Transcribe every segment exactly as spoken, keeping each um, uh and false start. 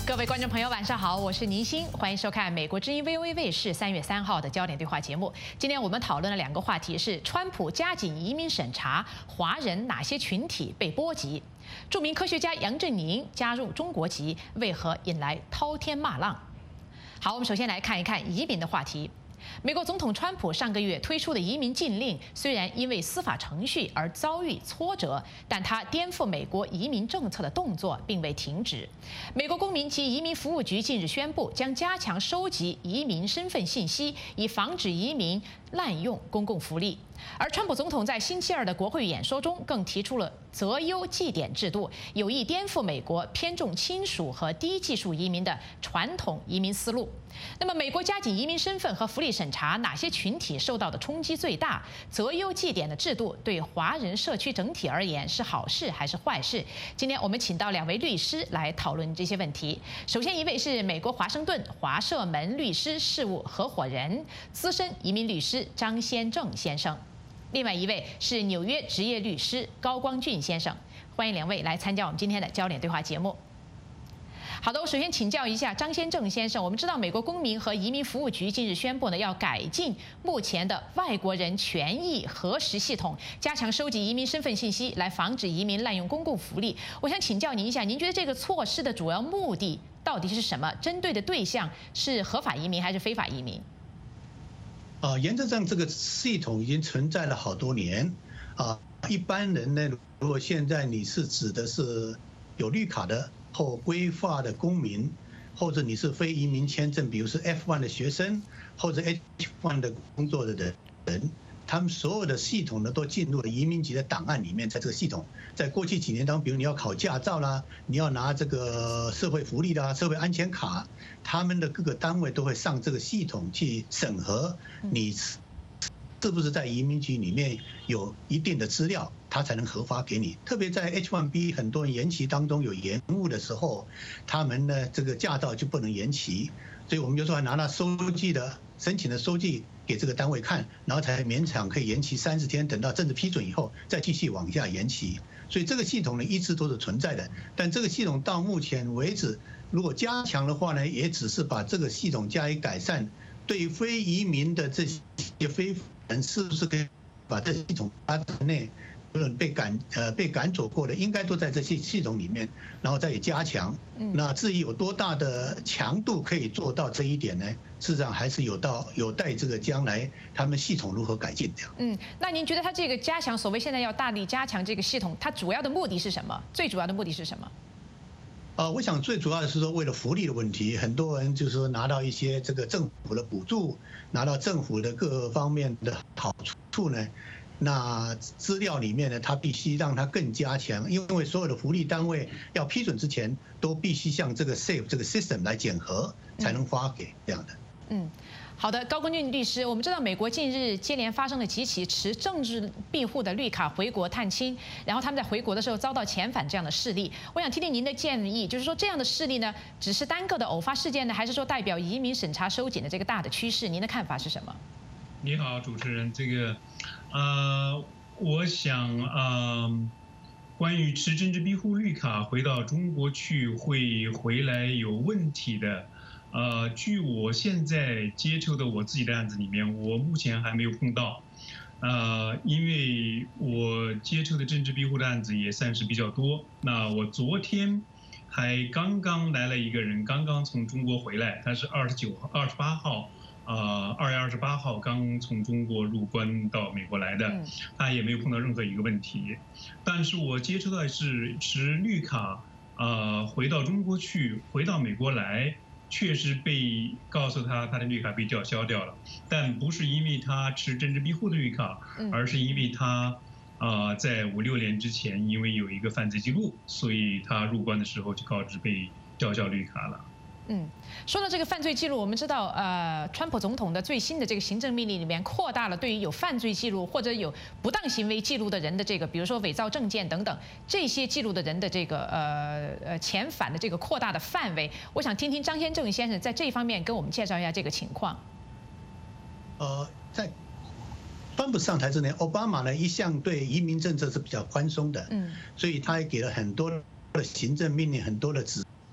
各位观众朋友，晚上好，我是倪欣，欢迎收看美国之音 V O A 卫视三月三号的焦点对话节目。今天我们讨论了两个话题，是川普加紧移民审查，华人哪些群体被波及？著名科学家杨振宁加入中国籍，为何引来滔天骂浪？好，我们首先来看一看移民的话题。美国总统川普上个月推出的移民禁令，虽然因为司法程序而遭遇挫折，但他颠覆美国移民政策的动作并未停止。美国公民及移民服务局近日宣布，将加强收集移民身份信息，以防止移民滥用公共福利。而川普总统在星期二的国会演说中，更提出了择优绩点制度，有意颠覆美国偏重亲属和低技术移民的传统移民思路。那么，美国加紧移民身份和福利审查，哪些群体受到的冲击最大？择优绩点的制度对华人社区整体而言是好事还是坏事？今天我们请到两位律师来讨论这些问题。首先，一位是美国华盛顿华社门律师事务合伙人、资深移民律师张先正先生。另外一位是纽约职业律师高光俊先生，欢迎两位来参加我们今天的焦点对话节目。好的，我首先请教一下张先正先生，我们知道美国公民和移民服务局近日宣布呢，要改进目前的外国人权益核实系统，加强收集移民身份信息，来防止移民滥用公共福利。我想请教您一下，您觉得这个措施的主要目的到底是什么？针对的对象是合法移民还是非法移民？ 啊，原则上这个系统已经存在了好多年啊。一般人呢，如果现在你是指的是有绿卡的或规划的公民，或者你是非移民签证，比如是 F 一 的学生或者 H 一 的工作的人，他们所有的系统呢都进入了移民局的档案里面。在这个系统，在过去几年当中，比如你要考驾照啦，你要拿这个社会福利啦、社会安全卡，他们的各个单位都会上这个系统去审核你是不是在移民局里面有一定的资料，他才能核发给你。特别在 H 一 B 很多人延期当中有延误的时候，他们呢这个驾照就不能延期，所以我们有时候还拿到收据的申请的收据给这个单位看，然后才勉强可以延期三十天，等到政治批准以后再继续往下延期。所以这个系统呢一直都是存在的，但这个系统到目前为止，如果加强的话呢，也只是把这个系统加以改善。对于非移民的这些非人，是不是可以把这系统它内无论被赶呃被赶走过的，应该都在这些系统里面，然后再加强。那至于有多大的强度可以做到这一点呢？事实上还是有到有待这个将来他们系统如何改进这样。 嗯，那您觉得它这个加强，所谓现在要大力加强这个系统，它主要的目的是什么？最主要的目的是什么？ 呃，我想最主要的是说，为了福利的问题，很多人就是说拿到一些这个政府的补助，拿到政府的各方面的好处呢，那资料里面呢，它必须让它更加强，因为所有的福利单位要批准之前，都必须向这个 S A F E 这个 system 来检核，才能发给这样的。嗯。 好的，高光俊律师，我们知道美国近日接连发生了几起持政治庇护的绿卡回国探亲，然后他们在回国的时候遭到遣返这样的事例。我想听听您的建议，就是说这样的事例呢，只是单个的偶发事件呢，还是说代表移民审查收紧的这个大的趋势？您的看法是什么？ 你好，主持人，这个，呃，我想，呃，关于持政治庇护绿卡回到中国去会回来有问题的。呃，据我现在接触的我自己的案子里面，我目前还没有碰到。呃，因为我接触的政治庇护的案子也算是比较多。那我昨天还刚刚来了一个人，刚刚从中国回来，他是二十九号、二十八号，呃，二月二十八号刚从中国入关到美国来的，他也没有碰到任何一个问题。但是我接触到的是持绿卡，呃，回到中国去，回到美国来。确实被告诉他他的绿卡被吊销掉了，但不是因为他持政治庇护的绿卡，而是因为他啊在五六年之前因为有一个犯罪记录，所以他入关的时候就告知被吊销绿卡了。 嗯，说到这个犯罪记录，我们知道，呃，川普总统的最新的这个行政命令里面扩大了对于有犯罪记录或者有不当行为记录的人的这个，比如说伪造证件等等这些记录的人的这个呃呃遣返的这个扩大的范围。我想听听张先正先生在这一方面跟我们介绍一下这个情况。 呃，在川普上台之前，奥巴马呢一向对移民政策是比较宽松的，嗯，所以他也给了很多的行政命令，很多的指。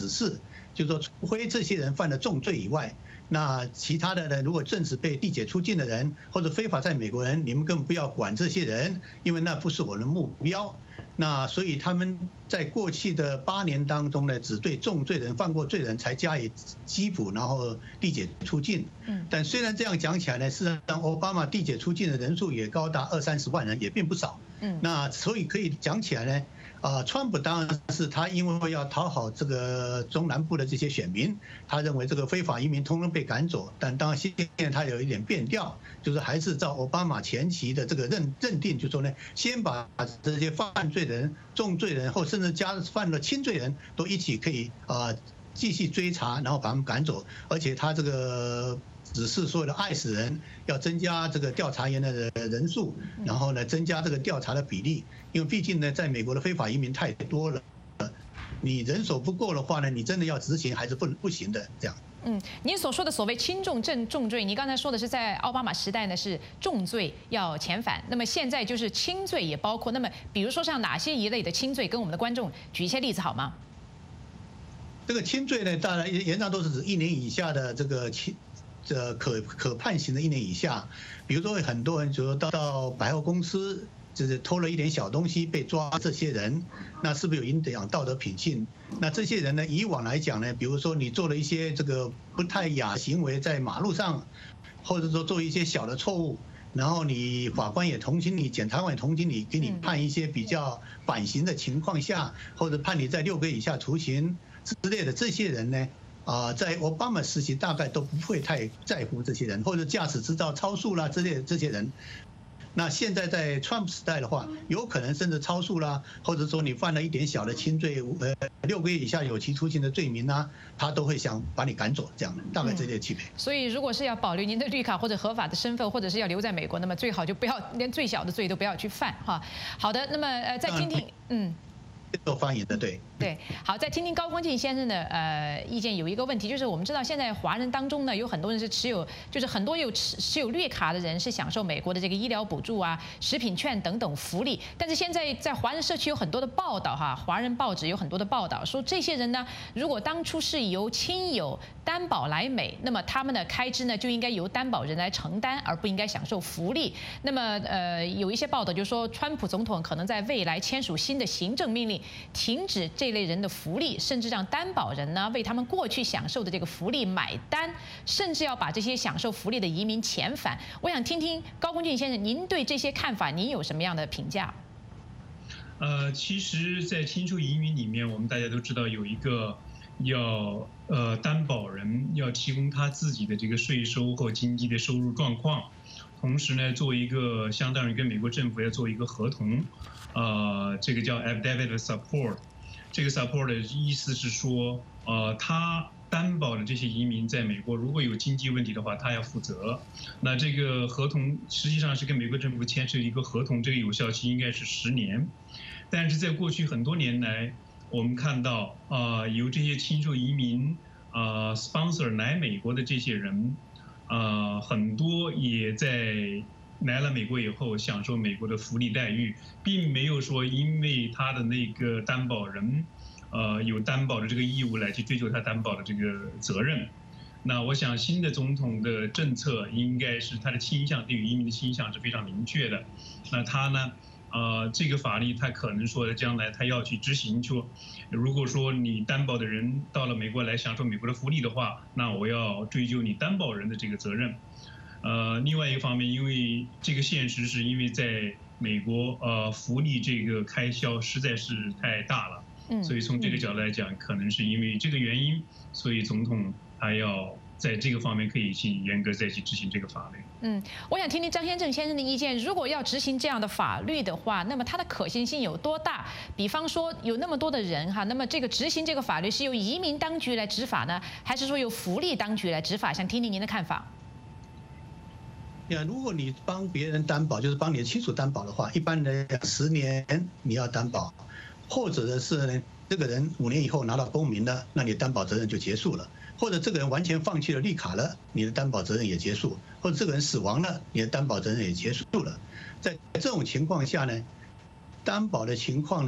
指示，就是说，除非这些人犯了重罪以外，那其他的呢，如果正式被递解出境的人或者非法在美国人，你们更不要管这些人，因为那不是我们的目标。那所以他们在过去的八年当中呢，只对重罪人、犯过罪人才加以缉捕，然后递解出境。嗯，但虽然这样讲起来呢，事实上奥巴马递解出境的人数也高达二三十万人，也并不少。嗯，那所以可以讲起来呢。啊，川普当然是他因为要讨好这个中南部的这些选民，他认为这个非法移民通通被赶走。但当然现在他有一点变调，就是还是照奥巴马前期的这个认认定，就说呢，先把这些犯罪人、重罪人或甚至加犯了轻罪人都一起可以啊继续追查，然后把他们赶走。而且他这个。只是所有的爱死人要增加这个调查员的人数，然后呢增加这个调查的比例，因为毕竟呢在美国的非法移民太多了，你人手不够的话呢，你真的要执行还是不不行的这样。 嗯，您所说的所谓轻重重重罪，你刚才说的是在奥巴马时代呢是重罪要遣返，那么现在就是轻罪也包括。那么比如说像哪些一类的轻罪，跟我们的观众举一些例子好吗？ 这个轻罪呢，当然原则都是指一年以下的这个轻。这可可判刑的一年以下，比如说很多人就说到到百货公司，就是偷了一点小东西被抓，这些人，那是不是有影响道德品性？那这些人呢，以往来讲呢，比如说你做了一些这个不太雅行为，在马路上，或者说做一些小的错误，然后你法官也同情你，检察官也同情你，给你判一些比较缓刑的情况下，或者判你在六个月以下徒刑之类的，这些人呢？啊，在奥巴马时期大概都不会太在乎这些人，或者驾驶执照超速啦之类的这些人。那现在在川普时代的话，有可能甚至超速啦，或者说你犯了一点小的轻罪，呃，六个月以下有期徒刑的罪名啊，他都会想把你赶走，这样的大概这类区别。 所以，如果是要保留您的绿卡或者合法的身份，或者是要留在美国，那么最好就不要连最小的罪都不要去犯哈。好的，那么呃，再听听，嗯。 做翻译的对对，好，再听听高光进先生的呃意见。有一个问题就是，我们知道现在华人当中呢，有很多人是持有，就是很多有持持有绿卡的人是享受美国的这个医疗补助啊、食品券等等福利。但是现在在华人社区有很多的报道哈，华人报纸有很多的报道说，这些人呢，如果当初是由亲友担保来美，那么他们的开支呢就应该由担保人来承担，而不应该享受福利。那么呃，有一些报道就说，川普总统可能在未来签署新的行政命令。停止这类人的福利，甚至让担保人呢为他们过去享受的这个福利买单，甚至要把这些享受福利的移民遣返。我想听听高公俊先生，您对这些看法，您有什么样的评价？ 呃，其实，在亲属移民里面，我们大家都知道有一个要呃担保人要提供他自己的这个税收或经济的收入状况，同时呢，做一个相当于跟美国政府要做一个合同。呃，这个叫 affidavit support， 这个 support 的意思是说，呃，他担保的这些移民在美国如果有经济问题的话，他要负责。那这个合同实际上是跟美国政府签署一个合同，这个有效期应该是十年。但是在过去很多年来，我们看到啊、呃，有这些亲属移民啊、呃、sponsor 来美国的这些人，啊、呃，很多也在。来了美国以后，享受美国的福利待遇，并没有说因为他的那个担保人，呃，有担保的这个义务来去追究他担保的这个责任。那我想新的总统的政策应该是他的倾向，对于移民的倾向是非常明确的。那他呢，呃，这个法律他可能说将来他要去执行，说如果说你担保的人到了美国来享受美国的福利的话，那我要追究你担保人的这个责任。呃，另外一个方面，因为这个现实是因为在美国，呃，福利这个开销实在是太大了，嗯，所以从这个角度来讲，可能是因为这个原因，所以总统他要在这个方面可以去严格再去执行这个法律。 嗯，我想听听张先正先生的意见。如果要执行这样的法律的话，那么它的可行性有多大？比方说有那么多的人哈，那么这个执行这个法律是由移民当局来执法呢，还是说由福利当局来执法？想听听您的看法。 呀，如果你帮别人担保，就是帮你的亲属担保的话，一般来讲十年你要担保，或者的是呢，这个人五年以后拿到公民了，那你的担保责任就结束了；或者这个人完全放弃了绿卡了，你的担保责任也结束；或者这个人死亡了，你的担保责任也结束了。在这种情况下呢，担保的情况呢，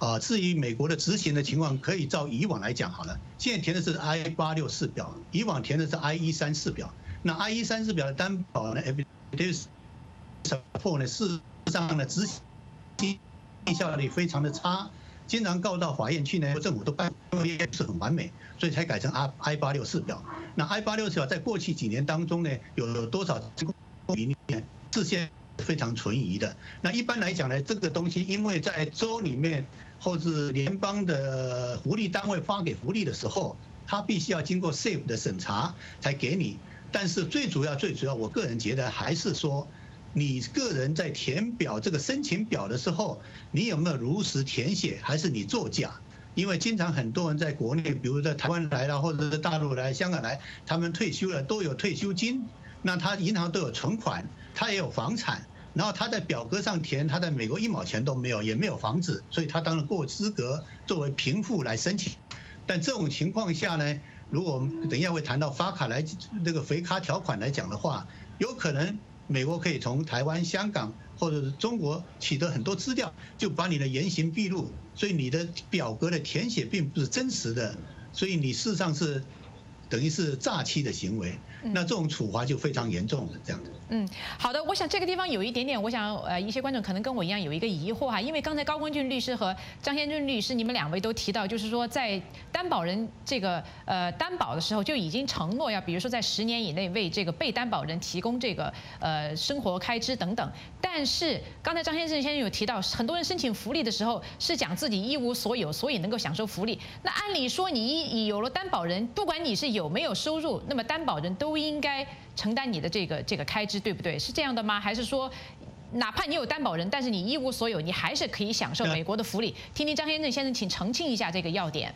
啊，至于美国的执行的情况，可以照以往来讲好了。现在填的是 I 八六四表，以往填的是 I 一三四表。那 I 一三四表的担保呢 ，affidavit support 呢，事实上呢执行效率非常的差，经常告到法院去呢，政府都办，因为不是很完美，所以才改成 I 八六四表。那 I 八六四表在过去几年当中呢，有多少比例呢？是现在非常存疑的。那一般来讲呢，这个东西因为在州里面。或是联邦的福利单位发给福利的时候，他必须要经过 S A F E 的审查才给你。但是最主要、最主要，我个人觉得还是说，你个人在填表这个申请表的时候，你有没有如实填写，还是你作假？因为经常很多人在国内，比如在台湾来了，或者是大陆来、香港来，他们退休了都有退休金，那他银行都有存款，他也有房产。然后他在表格上填，他在美国一毛钱都没有，也没有房子，所以他当然够资格作为贫富来申请。但这种情况下呢，如果我们等一下会谈到发卡来那个肥卡条款来讲的话，有可能美国可以从台湾、香港或者是中国取得很多资料，就把你的言行毕露，所以你的表格的填写并不是真实的，所以你事实上是等于是诈欺的行为。那这种处罚就非常严重了，这样的。 嗯，好的，我想这个地方有一点点，我想呃一些观众可能跟我一样有一个疑惑哈，因为刚才高光俊律师和张先正律师你们两位都提到，就是说在担保人这个呃担保的时候就已经承诺要，比如说在十年以内为这个被担保人提供这个呃生活开支等等。但是刚才张先正先生有提到，很多人申请福利的时候是讲自己一无所有，所以能够享受福利。那按理说你有了担保人，不管你是有没有收入，那么担保人都应该承担你的这个这个开支，对不对？是这样的吗？还是说，哪怕你有担保人，但是你一无所有，你还是可以享受美国的福利？听听张先正先生，请澄清一下这个要点。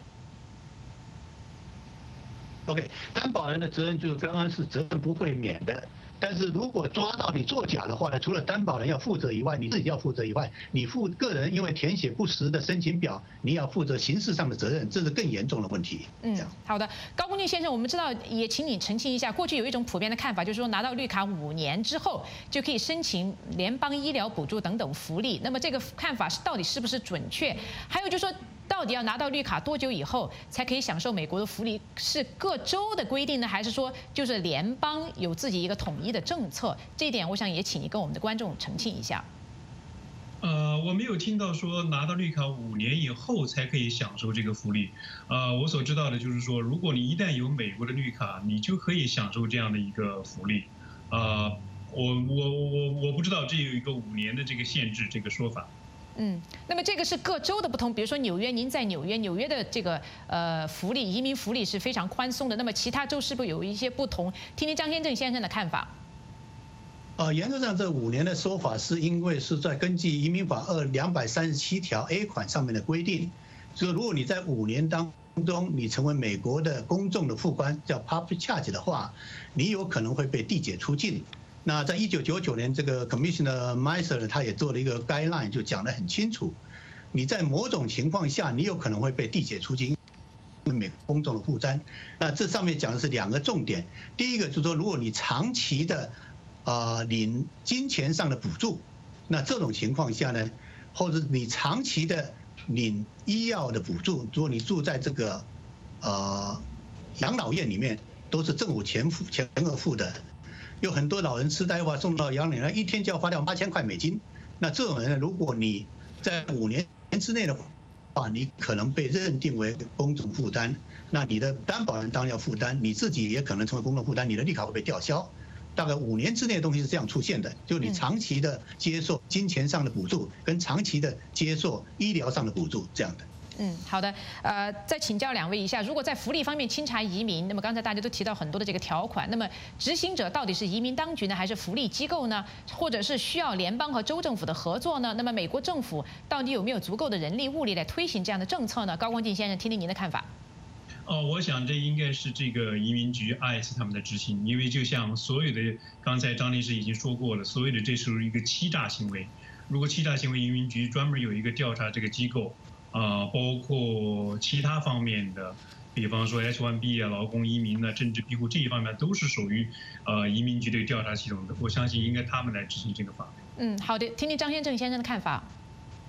OK， 担保人的责任就是刚刚是责任不会免的。但是如果抓到你作假的话呢，除了担保人要负责以外，你自己要负责以外，你负个人因为填写不实的申请表，你要负责刑事上的责任，这是更严重的问题。 嗯，好的，高光俊先生，我们知道，也请你澄清一下，过去有一种普遍的看法，就是说拿到绿卡五年之后就可以申请联邦医疗补助等等福利，那么这个看法是到底是不是准确？还有就是说，到底要拿到绿卡多久以后才可以享受美国的福利？是各州的规定呢，还是说就是联邦有自己一个统一的政策？这一点我想也请你跟我们的观众澄清一下。 呃，我没有听到说拿到绿卡五年以后才可以享受这个福利。呃，我所知道的就是说，如果你一旦有美国的绿卡，你就可以享受这样的一个福利。呃，我我我我不知道这有一个五年的这个限制这个说法。 嗯，那么这个是各州的不同，比如说纽约，您在纽约，纽约的这个呃福利移民福利是非常宽松的，那么其他州是不是有一些不同？听听张先正先生的看法。 呃，原则上这五年的说法是因为是在根据移民法二两百三十七条 A 款上面的规定，所以如果你在五年当中你成为美国的公众的副官，叫 public charge 的话，你有可能会被递解出境。那在一九九九年，这个 Commissioner Miser 他也做了一个 guideline， 就讲得很清楚，你在某种情况下，你有可能会被递解出境，美国公众的负担。那这上面讲的是两个重点，第一个就是说，如果你长期的啊领金钱上的补助，那这种情况下呢，或者你长期的领医药的补助，如果你住在这个呃养老院里面，都是政府全付全额付的。有很多老人痴呆的话，送到养老院一天就要花掉八千块美金。那这种人呢，如果你在五年之内的话，你可能被认定为公众负担，那你的担保人当然要负担，你自己也可能成为公众负担，你的绿卡会被吊销。大概五年之内的东西是这样出现的，就你长期的接受金钱上的补助，跟长期的接受医疗上的补助这样的。 嗯，好的，呃，再请教两位一下，如果在福利方面清查移民，那么刚才大家都提到很多的这个条款，那么执行者到底是移民当局呢，还是福利机构呢，或者是需要联邦和州政府的合作呢？那么美国政府到底有没有足够的人力物力来推行这样的政策呢？高光进先生，听听您的看法。 哦，我想这应该是这个移民局 I C E 他们的执行，因为就像所有的刚才张律师已经说过了，所有的这是一个欺诈行为。如果欺诈行为，移民局专门有一个调查这个机构。啊，包括其他方面的，比方说 H 一 B 啊、劳工移民啊、政治庇护这一方面，都是属于呃移民局的调查系统的。我相信应该他们来执行这个法律。 嗯，好的，听听张先正先生的看法。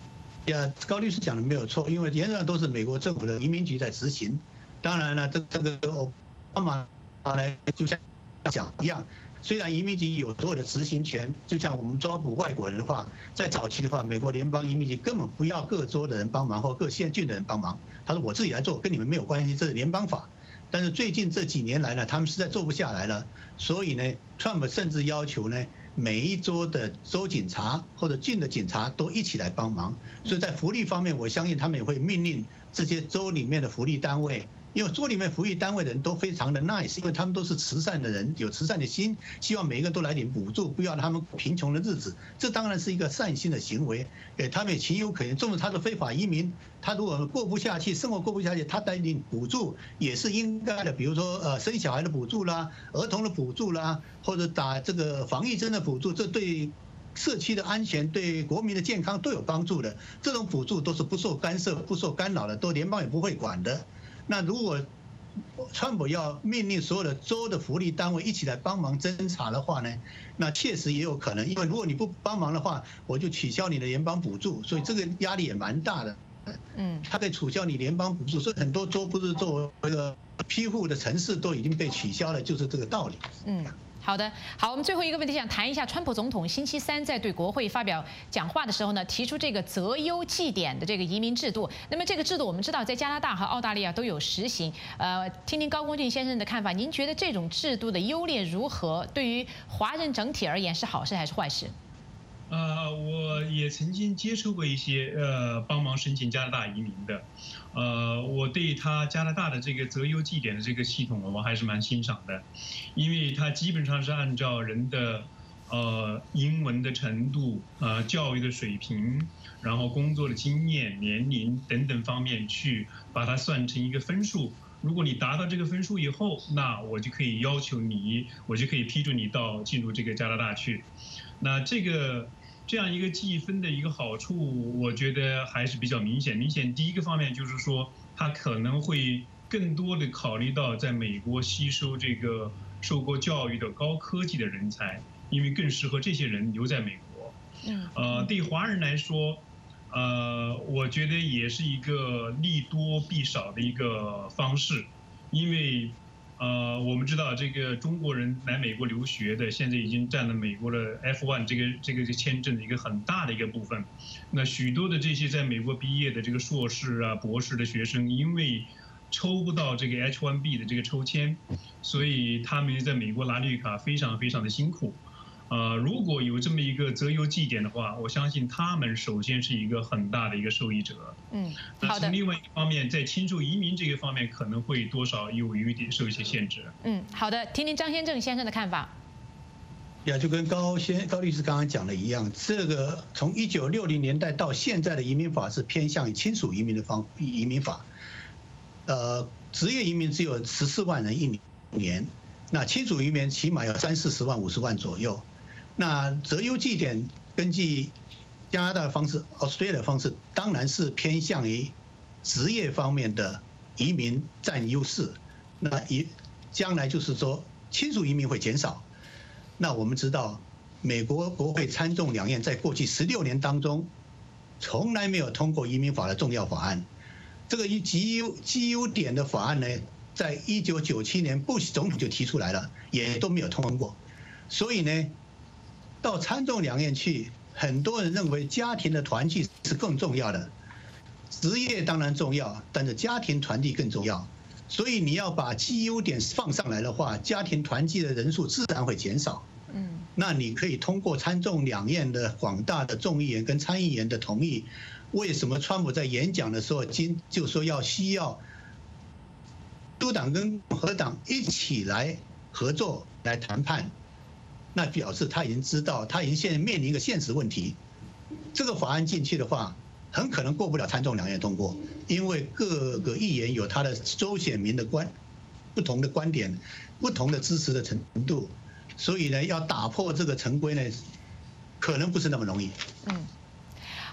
呀，高律师讲的没有错，因为原则上都是美国政府的移民局在执行。当然了，这这个奥巴马来就像讲一样，虽然移民局有所有的执行权，就像我们抓捕外国人的话，在早期的话，美国联邦移民局根本不要各州的人帮忙或各县郡的人帮忙，他说我自己来做，跟你们没有关系，这是联邦法。但是最近这几年来呢，他们实在做不下来了，所以呢 ，Trump 甚至要求呢，每一州的州警察或者郡的警察都一起来帮忙。所以在福利方面，我相信他们也会命令这些州里面的福利单位，因为州里面福利单位的人都非常的 nice， 因为他们都是慈善的人，有慈善的心，希望每一个都来点补助，不要他们贫穷的日子。这当然是一个善心的行为，诶，他们也情有可原。纵使他是非法移民，他如果过不下去，生活过不下去，他带领补助也是应该的。比如说，呃，生小孩的补助啦，儿童的补助啦，或者打这个防疫针的补助，这对社区的安全、对国民的健康都有帮助的。这种补助都是不受干涉、不受干扰的，都联邦也不会管的。那如果川普要命令所有的州的福利单位一起来帮忙侦查的话呢，那确实也有可能，因为如果你不帮忙的话，我就取消你的联邦补助，所以这个压力也蛮大的。嗯，他可以取消你联邦补助，所以很多州不是作为一个批户的城市都已经被取消了，就是这个道理。嗯。 好的，好，我们最后一个问题想谈一下，川普总统星期三在对国会发表讲话的时候呢，提出这个择优绩点的这个移民制度。那么这个制度我们知道在加拿大和澳大利亚都有实行。呃，听听高公俊先生的看法，您觉得这种制度的优劣如何？对于华人整体而言是好事还是坏事？ 呃，我也曾经接触过一些呃帮忙申请加拿大移民的，呃，我对他加拿大的这个择优绩点的这个系统，我还是蛮欣赏的，因为它基本上是按照人的呃英文的程度、呃教育的水平，然后工作的经验、年龄等等方面去把它算成一个分数。如果你达到这个分数以后，那我就可以要求你，我就可以批准你到进入这个加拿大去。那这个这样一个计分的一个好处，我觉得还是比较明显。明显第一个方面就是说，它可能会更多的考虑到在美国吸收这个受过教育的高科技的人才，因为更适合这些人留在美国。嗯，呃，对华人来说。呃，我觉得也是一个利多弊少的一个方式，因为呃，我们知道这个中国人来美国留学的，现在已经占了美国的 F 一 这个这个签证的一个很大的一个部分。那许多的这些在美国毕业的这个硕士啊、博士的学生，因为抽不到这个 H 一 B 的这个抽签，所以他们在美国拿绿卡非常非常的辛苦。呃，如果有这么一个择优绩点的话，我相信他们首先是一个很大的一个受益者。嗯，那从另外一方面，在亲属移民这个方面，可能会多少有有一点受一些限制。 嗯，好的，听听张先正先生的看法。 呀，就跟高先高律师刚刚讲的一样，这个从一九六零年代到现在的移民法是偏向于亲属移民的方移民法。呃，职业移民只有十四万人一年，那亲属移民起码要三四十万、五十万左右。那择优绩点根据加拿大的方式、Australia 的方式，当然是偏向于职业方面的移民占优势。那一将来就是说，亲属移民会减少。那我们知道，美国国会参众两院在过去十六年当中，从来没有通过移民法的重要法案。这个极优极优点的法案呢，在一九九七年布希总统就提出来了，也都没有通过。所以呢，到参众两院去，很多人认为家庭的团聚是更重要的，职业当然重要，但是家庭团聚更重要。所以你要把绩优点放上来的话，家庭团聚的人数自然会减少。嗯，那你可以通过参众两院的广大的众议员跟参议员的同意，为什么川普在演讲的时候，今就说要需要民主党跟共和党一起来合作来谈判？那表示他已经知道，他已经现在面临一个现实问题。这个法案进去的话，很可能过不了参众两院通过，因为各个议员有他的州选民的观不同的观点，不同的支持的程度，所以呢，要打破这个陈规呢，可能不是那么容易。嗯。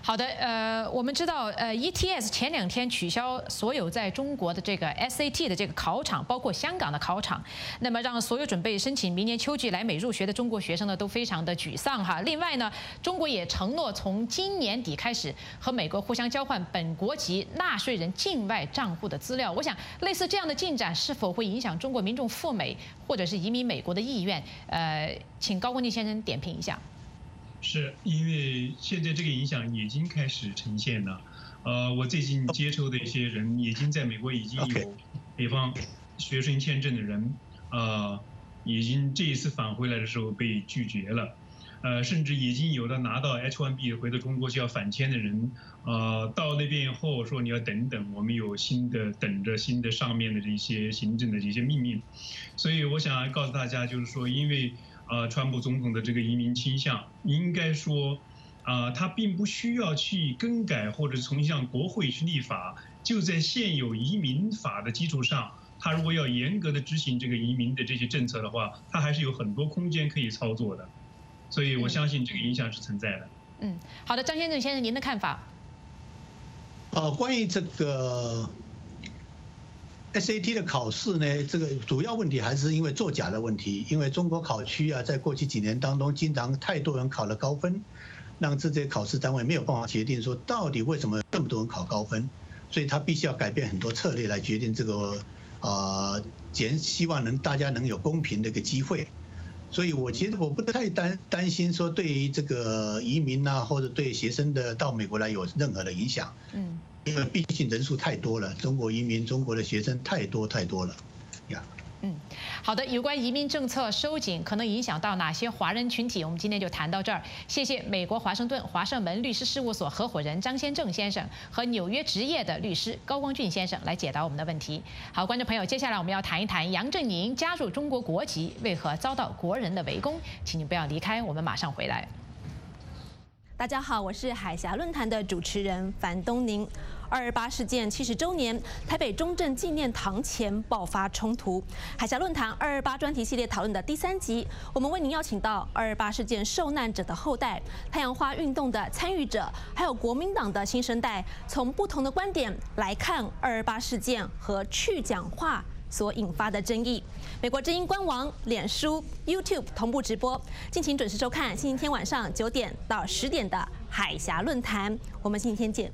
好的，呃，我们知道，呃 ，E T S 前两天取消所有在中国的这个 S A T 的这个考场，包括香港的考场，那么让所有准备申请明年秋季来美入学的中国学生呢都非常的沮丧哈。另外呢，中国也承诺从今年底开始和美国互相交换本国籍纳税人境外账户的资料。我想，类似这样的进展是否会影响中国民众赴美或者是移民美国的意愿？呃，请高光进先生点评一下。 是因为现在这个影响已经开始呈现了，呃，我最近接触的一些人已经在美国已经有北方学生签证的人，呃，已经这一次返回来的时候被拒绝了，呃，甚至已经有的拿到 H 一 B 回到中国需要返签的人，呃，到那边以后说你要等等，我们有新的等着新的上面的这些行政的这些命令，所以我想告诉大家就是说，因为。呃，川普总统的这个移民倾向，应该说，啊、呃，他并不需要去更改或者重新向国会去立法，就在现有移民法的基础上，他如果要严格的执行这个移民的这些政策的话，他还是有很多空间可以操作的，所以我相信这个影响是存在的。 嗯，好的，张先生先生，您的看法？ 呃，关于这个。S A T 的考试呢，这个主要问题还是因为作假的问题。因为中国考区啊，在过去几年当中，经常太多人考了高分，让这些考试单位没有办法决定说到底为什么这么多人考高分，所以他必须要改变很多策略来决定这个，呃，简希望能大家能有公平的一个机会。所以我觉得我不太担担心说对于这个移民啊，或者对学生的到美国来有任何的影响。嗯。因为毕竟人数太多了，中国移民、中国的学生太多太多了，呀。 嗯，好的。有关移民政策收紧可能影响到哪些华人群体，我们今天就谈到这儿。谢谢美国华盛顿华盛门律师事务所合伙人张先正先生和纽约执业的律师高光俊先生来解答我们的问题。好，观众朋友，接下来我们要谈一谈杨振宁加入中国国籍为何遭到国人的围攻，请您不要离开，我们马上回来。 大家好，我是海峡论坛的主持人樊东宁。二二八事件七十周年，台北中正纪念堂前爆发冲突。海峡论坛二二八专题系列讨论的第三集，我们为您邀请到二二八事件受难者的后代、太阳花运动的参与者，还有国民党的新生代，从不同的观点来看二二八事件和去讲话所引发的争议。美国之音官网、脸书、YouTube 同步直播，敬请准时收看星期天晚上九点到十点的海峡论坛。我们星期天见。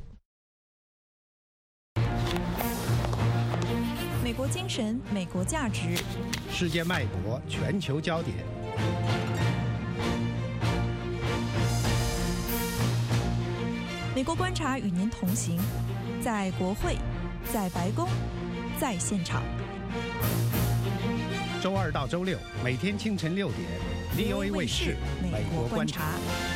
美国精神，美国价值， 世界脉搏，全球焦点。 美国观察与您同行，在国会，在白宫，在现场。 周二到周六，每天清晨六点 ，V O A 卫视《美国观察》。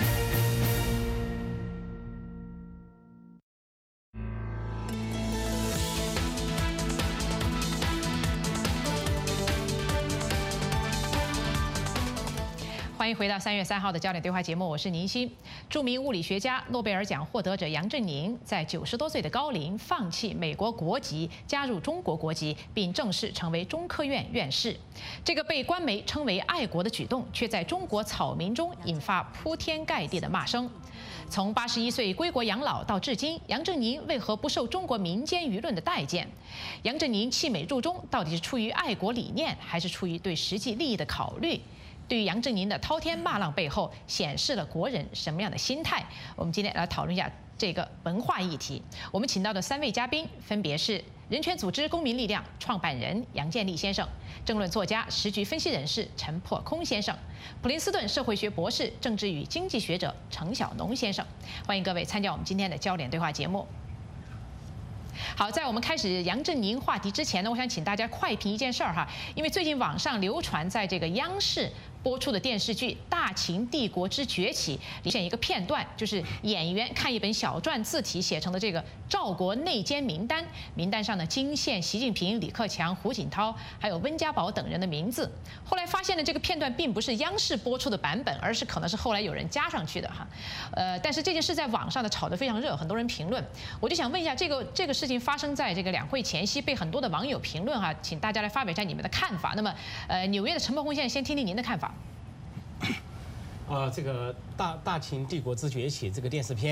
欢迎回到三月三号的焦点对话节目，我是宁欣。著名物理学家、诺贝尔奖获得者杨振宁在九十多岁的高龄放弃美国国籍，加入中国国籍，并正式成为中科院院士。这个被官媒称为爱国的举动，却在中国草民中引发铺天盖地的骂声。从八十一岁归国养老到至今，杨振宁为何不受中国民间舆论的待见？杨振宁弃美入中，到底是出于爱国理念，还是出于对实际利益的考虑？对于杨振宁的滔天骂浪背后，显示了国人什么样的心态？我们今天来讨论一下这个文化议题。我们请到的三位嘉宾分别是人权组织公民力量创办人杨建立先生、政论作家、时局分析人士陈破空先生、普林斯顿社会学博士、政治与经济学者程晓农先生。欢迎各位参加我们今天的焦点对话节目。好，在我们开始杨振宁话题之前呢，我想请大家快评一件事儿哈，因为最近网上流传在这个央视播出的电视剧《大秦帝国之崛起》里面一个片段，就是演员看一本小篆字体写成的这个赵国内奸名单，名单上呢惊现习近平、李克强、胡锦涛还有温家宝等人的名字。后来发现呢，这个片段并不是央视播出的版本，而是可能是后来有人加上去的哈。呃，但是这件事在网上呢炒得非常热，很多人评论。我就想问一下，这个这个事情发生在这个两会前夕，被很多的网友评论哈，请大家来发表一下你们的看法。那么，呃，纽约的陈破空先生先听听您的看法。 呃，这个大大秦帝国之崛起这个电视片，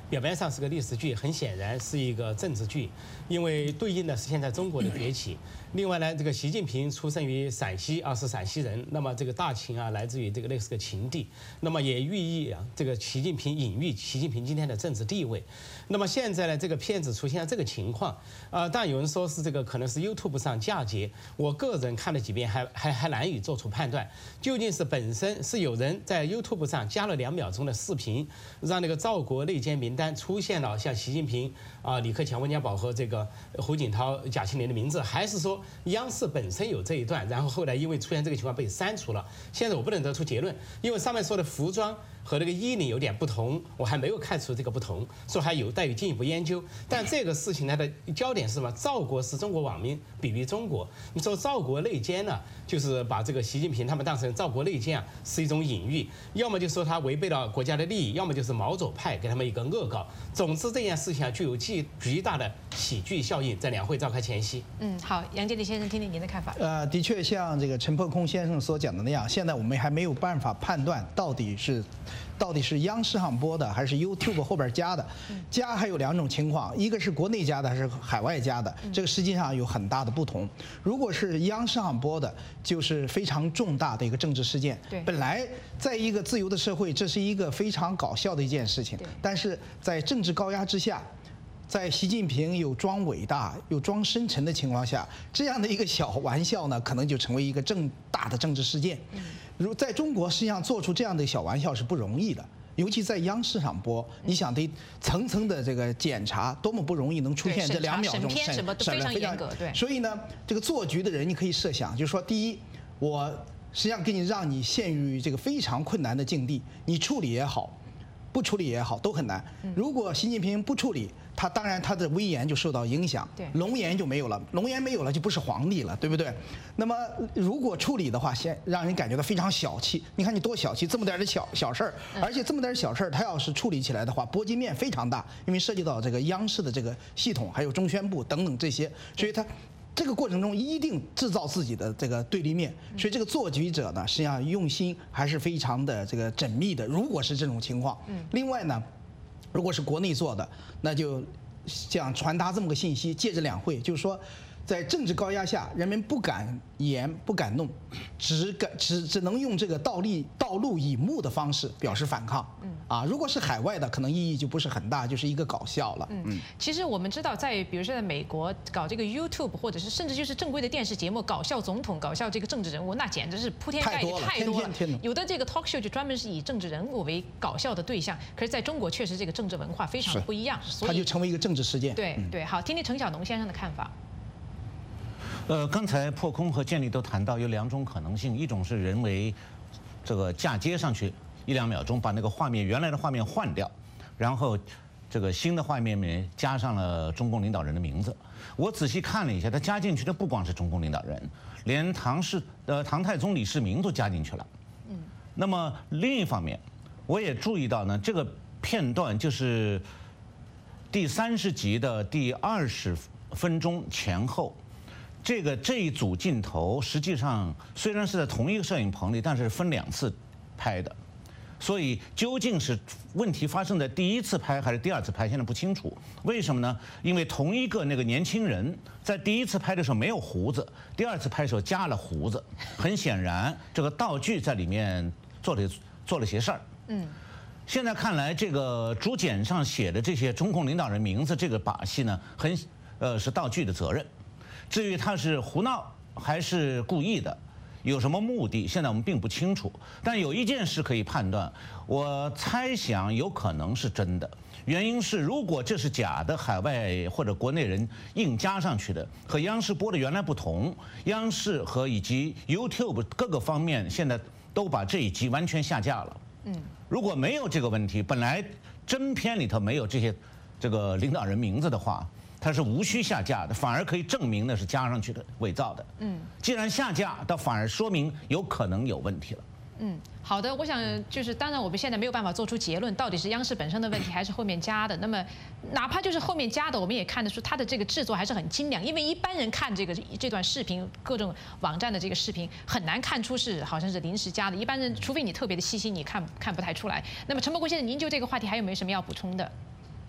表面上是个历史剧，很显然是一个政治剧，因为对应的是现在中国的崛起。另外呢，这个习近平出生于陕西啊，是陕西人，那么这个大秦啊，来自于这个类似个秦地，那么也寓意啊，这个习近平隐喻习近平今天的政治地位。那么现在呢，这个片子出现了这个情况啊、呃，但有人说是这个可能是 YouTube 上嫁接，我个人看了几遍还还还难以做出判断，究竟是本身是有人在 YouTube 上加了两秒钟的视频，让那个赵国内奸名单出现了像习近平啊、李克强、温家宝和这个胡锦涛、贾庆林的名字，还是说央视本身有这一段，然后后来因为出现这个情况被删除了？现在我不能得出结论，因为上面说的服装和那个衣领有点不同，我还没有看出这个不同，说还有待于进一步研究。但这个事情它的焦点是什么？赵国是中国网民比喻中国，你说赵国内奸呢，就是把这个习近平他们当成赵国内奸啊，是一种隐喻，要么就说他违背了国家的利益，要么就是毛左派给他们一个恶搞。总之这件事情啊，具有巨巨大的喜剧效应，在两会召开前夕。 嗯，好，杨洁篪先生，听听您的看法。 呃，的确像这个陈破空先生所讲的那样，现在我们还没有办法判断到底是。到底是央视上播的还是 YouTube 后边加的？加还有两种情况，一个是国内加的还是海外加的，这个实际上有很大的不同。如果是央视上播的，就是非常重大的一个政治事件。 对， 本来在一个自由的社会，这是一个非常搞笑的一件事情，但是在政治高压之下。在习近平有装伟大有装深沉的情况下，这样的一个小玩笑呢，可能就成为一个正大的政治事件。如在中国，实际上做出这样的小玩笑是不容易的，尤其在央视上播，你想得层层的这个检查，多么不容易能出现这两秒钟， 审什么都非常严格。对， 所以呢，这个做局的人，你可以设想，就是说，第一，我实际上给你让你陷于这个非常困难的境地，你处理也好。不处理也好，都很难。如果习近平不处理，他当然他的威严就受到影响，龙颜就没有了，龙颜没有了就不是皇帝了，对不对？那么如果处理的话，先让人感觉到非常小气。你看你多小气，这么点的小小事儿，而且这么点小事儿，他要是处理起来的话，波及面非常大，因为涉及到这个央视的这个系统，还有中宣部等等这些，所以他。这个过程中一定制造自己的这个对立面，所以这个做局者呢，实际上用心还是非常的这个缜密的。如果是这种情况，另外呢，如果是国内做的，那就想传达这么个信息，借着两会，就是说，在政治高压下，人们不敢言不敢弄，只敢只只能用这个道立道路以目的方式表示反抗。啊，如果是海外的，可能意义就不是很大，就是一个搞笑了。 嗯，其实我们知道，在比如说在美国搞这个 YouTube， 或者是甚至就是正规的电视节目，搞笑总统、搞笑这个政治人物，那简直是铺天盖地，太多了。有的这个 talk show 就专门是以政治人物为搞笑的对象，可是在中国确实这个政治文化非常的不一样，所以它就成为一个政治事件。 对对，好，听听陈小农先生的看法。 呃，刚才破空和建立都谈到有两种可能性，一种是人为这个嫁接上去。一两秒钟把那个画面原来的画面换掉，然后这个新的画面里面加上了中共领导人的名字。我仔细看了一下，他加进去的不光是中共领导人，连唐氏呃唐太宗李世民都加进去了。嗯。那么另一方面，我也注意到呢，这个片段就是第三十集的第二十分钟前后，这个这一组镜头实际上虽然是在同一个摄影棚里，但是分两次拍的。所以究竟是问题发生在第一次拍还是第二次拍，现在不清楚。为什么呢？因为同一个那个年轻人在第一次拍的时候没有胡子，第二次拍的时候加了胡子。很显然，这个道具在里面做了做了些事儿。嗯。现在看来，这个竹简上写的这些中共领导人名字，这个把戏呢，很呃是道具的责任。至于他是胡闹还是故意的，有什么目的，现在我们并不清楚。但有一件事可以判断，我猜想有可能是真的。原因是，如果这是假的，海外或者国内人硬加上去的，和央视播的原来不同。央视和以及 YouTube 各个方面现在都把这一集完全下架了。嗯，如果没有这个问题，本来真片里头没有这些这个领导人名字的话，它是无需下架的，反而可以证明那是加上去的、伪造的。嗯，既然下架，倒反而说明有可能有问题了。 嗯，好的，我想就是当然我们现在没有办法做出结论，到底是央视本身的问题还是后面加的。那么哪怕就是后面加的，我们也看得出它的这个制作还是很精良，因为一般人看这个这段视频，各种网站的这个视频很难看出是好像是临时加的，一般人除非你特别的细心，你看看不太出来。那么陈伯国先生，您就这个话题还有没有什么要补充的？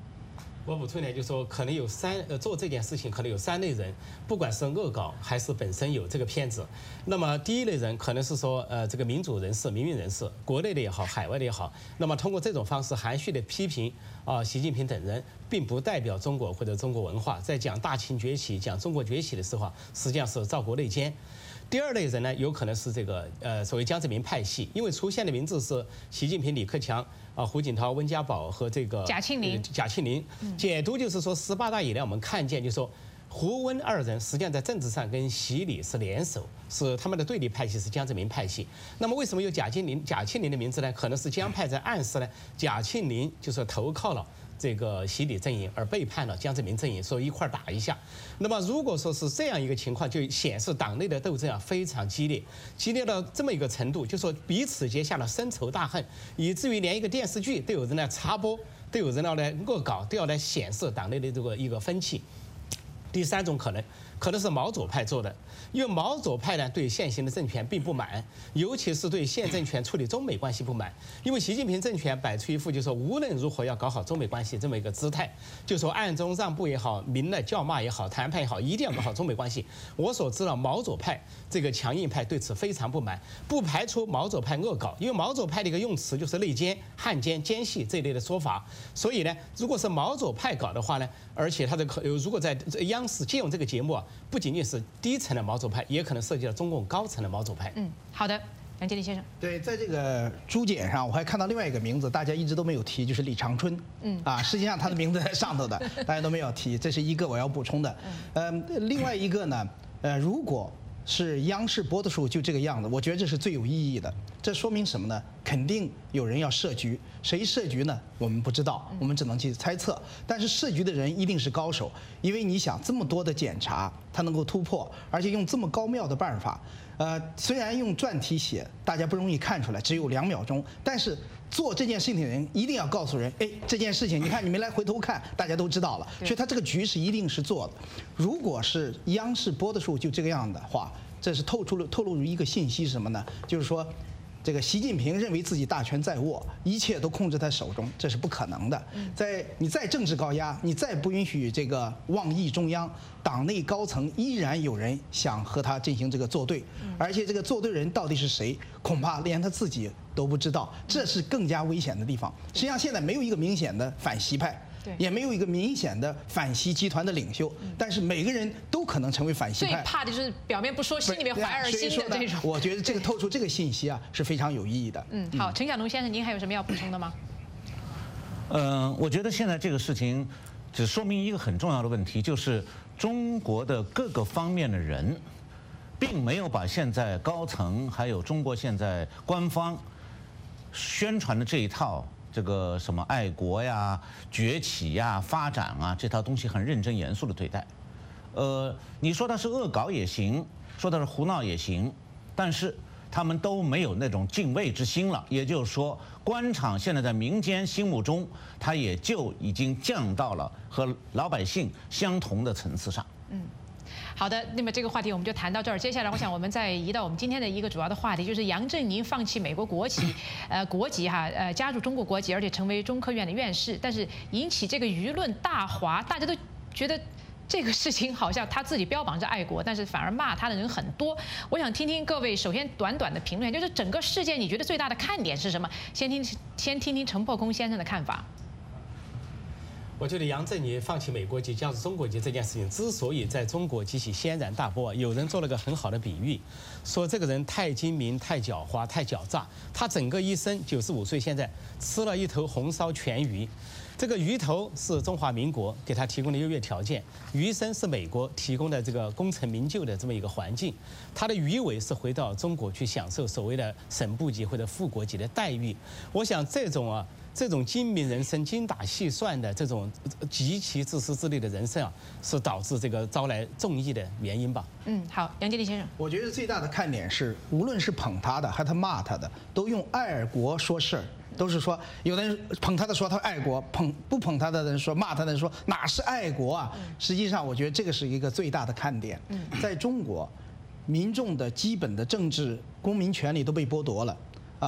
我补充一点，就是说可能有三呃做这件事情可能有三类人，不管是恶搞还是本身有这个片子。那么第一类人可能是说呃这个民主人士、民运人士，国内的也好，海外的也好，那么通过这种方式含蓄的批评啊习近平等人，并不代表中国或者中国文化，在讲大秦崛起、讲中国崛起的时候啊，实际上是造国内奸。第二类人呢，有可能是这个呃所谓江泽民派系，因为出现的名字是习近平、李克强啊、胡锦涛、温家宝和这个贾庆林。 贾庆林解读就是说，十八大以来我们看见，就是说胡温二人实际上在政治上跟习李是联手，是他们的对立派系是江泽民派系。那么为什么有贾庆林、贾庆林的名字呢？可能是江派在暗示呢，贾庆林就是投靠了这个习李阵营而背叛了江泽民阵营，说一块打一下。那么如果说是这样一个情况，就显示党内的斗争啊非常激烈，激烈到这么一个程度，就说彼此结下了深仇大恨，以至于连一个电视剧都有人来插播，都有人要来恶搞，都要来显示党内的这个一个分歧。第三种可能，可能是毛左派做的，因为毛左派呢对现行的政权并不满，尤其是对现政权处理中美关系不满。因为习近平政权摆出一副就说无论如何要搞好中美关系这么一个姿态，就说暗中让步也好，明了叫骂也好，谈判也好，一定要搞好中美关系。我所知道毛左派这个强硬派对此非常不满，不排除毛左派恶搞，因为毛左派的一个用词就是内奸、汉奸、奸细这一类的说法。所以呢，如果是毛左派搞的话呢，而且他的如果在央视借用这个节目啊，不仅仅是低层的毛左派，也可能涉及到中共高层的毛左派。 嗯，好的，杨洁篪先生。 对，在这个朱检上，我还看到另外一个名字，大家一直都没有提，就是李长春。嗯，啊，实际上他的名字在上头的，大家都没有提，这是一个我要补充的。嗯，呃，另外一个呢，呃，如果是央视播的时候就这个样子，我觉得这是最有意义的。这说明什么呢？肯定有人要设局，谁设局呢？我们不知道，我们只能去猜测。但是设局的人一定是高手，因为你想这么多的检查，他能够突破，而且用这么高妙的办法。呃，虽然用篆体写，大家不容易看出来，只有两秒钟，但是做这件事情的人一定要告诉人，哎，这件事情你看你没来回头看，大家都知道了。所以他这个局是一定是做的。如果是央视播的时候就这个样的话，这是透出了透露出一个信息是什么呢？就是说，这个习近平认为自己大权在握，一切都控制在手中，这是不可能的。在你再政治高压，你再不允许这个妄议中央，党内高层依然有人想和他进行这个作对，而且这个作对人到底是谁，恐怕连他自己都不知道，这是更加危险的地方。实际上现在没有一个明显的反习派。也没有一个明显的反习集团的领袖，但是每个人都可能成为反习派。 最怕的就是表面不说，心里面怀二心的这种。 我觉得这个透出这个信息啊是非常有意义的。 嗯，好，陈小农先生，您还有什么要补充的吗？ 嗯，我觉得现在这个事情只说明一个很重要的问题，就是中国的各个方面的人，并没有把现在高层还有中国现在官方宣传的这一套。这个什么爱国呀、崛起呀、发展啊，这套东西很认真严肃的对待。呃，你说他是恶搞也行，说他是胡闹也行，但是他们都没有那种敬畏之心了。也就是说，官场现在在民间心目中，它也就已经降到了和老百姓相同的层次上。 嗯。好的，那么这个话题我们就谈到这儿。接下来，我想我们再移到我们今天的一个主要的话题，就是杨振宁放弃美国国籍，呃，国籍哈，呃，加入中国国籍，而且成为中科院的院士，但是引起这个舆论大哗，大家都觉得这个事情好像他自己标榜着爱国，但是反而骂他的人很多。我想听听各位，首先短短的评论，就是整个事件你觉得最大的看点是什么？先听先听听陈破空先生的看法。 我觉得杨振宁放弃美国籍加入中国籍这件事情，之所以在中国激起轩然大波，有人做了个很好的比喻，说这个人太精明、太狡猾、太狡诈。他整个一生九十五岁，现在吃了一头红烧全鱼，这个鱼头是中华民国给他提供的优越条件，鱼身是美国提供的这个功成名就的这么一个环境，他的鱼尾是回到中国去享受所谓的省部级或者副国级的待遇。我想这种啊。这种精明人生、精打细算的这种极其自私自利的人生啊，是导致这个招来众议的原因吧？ 嗯，好，杨洁篪先生， 我觉得最大的看点是，无论是捧他的还是他骂他的，都用爱国说事儿，都是说有的人捧他的说他爱国，捧不捧他的人说骂他的人说哪是爱国啊？实际上，我觉得这个是一个最大的看点。在中国，民众的基本的政治公民权利都被剥夺了，啊。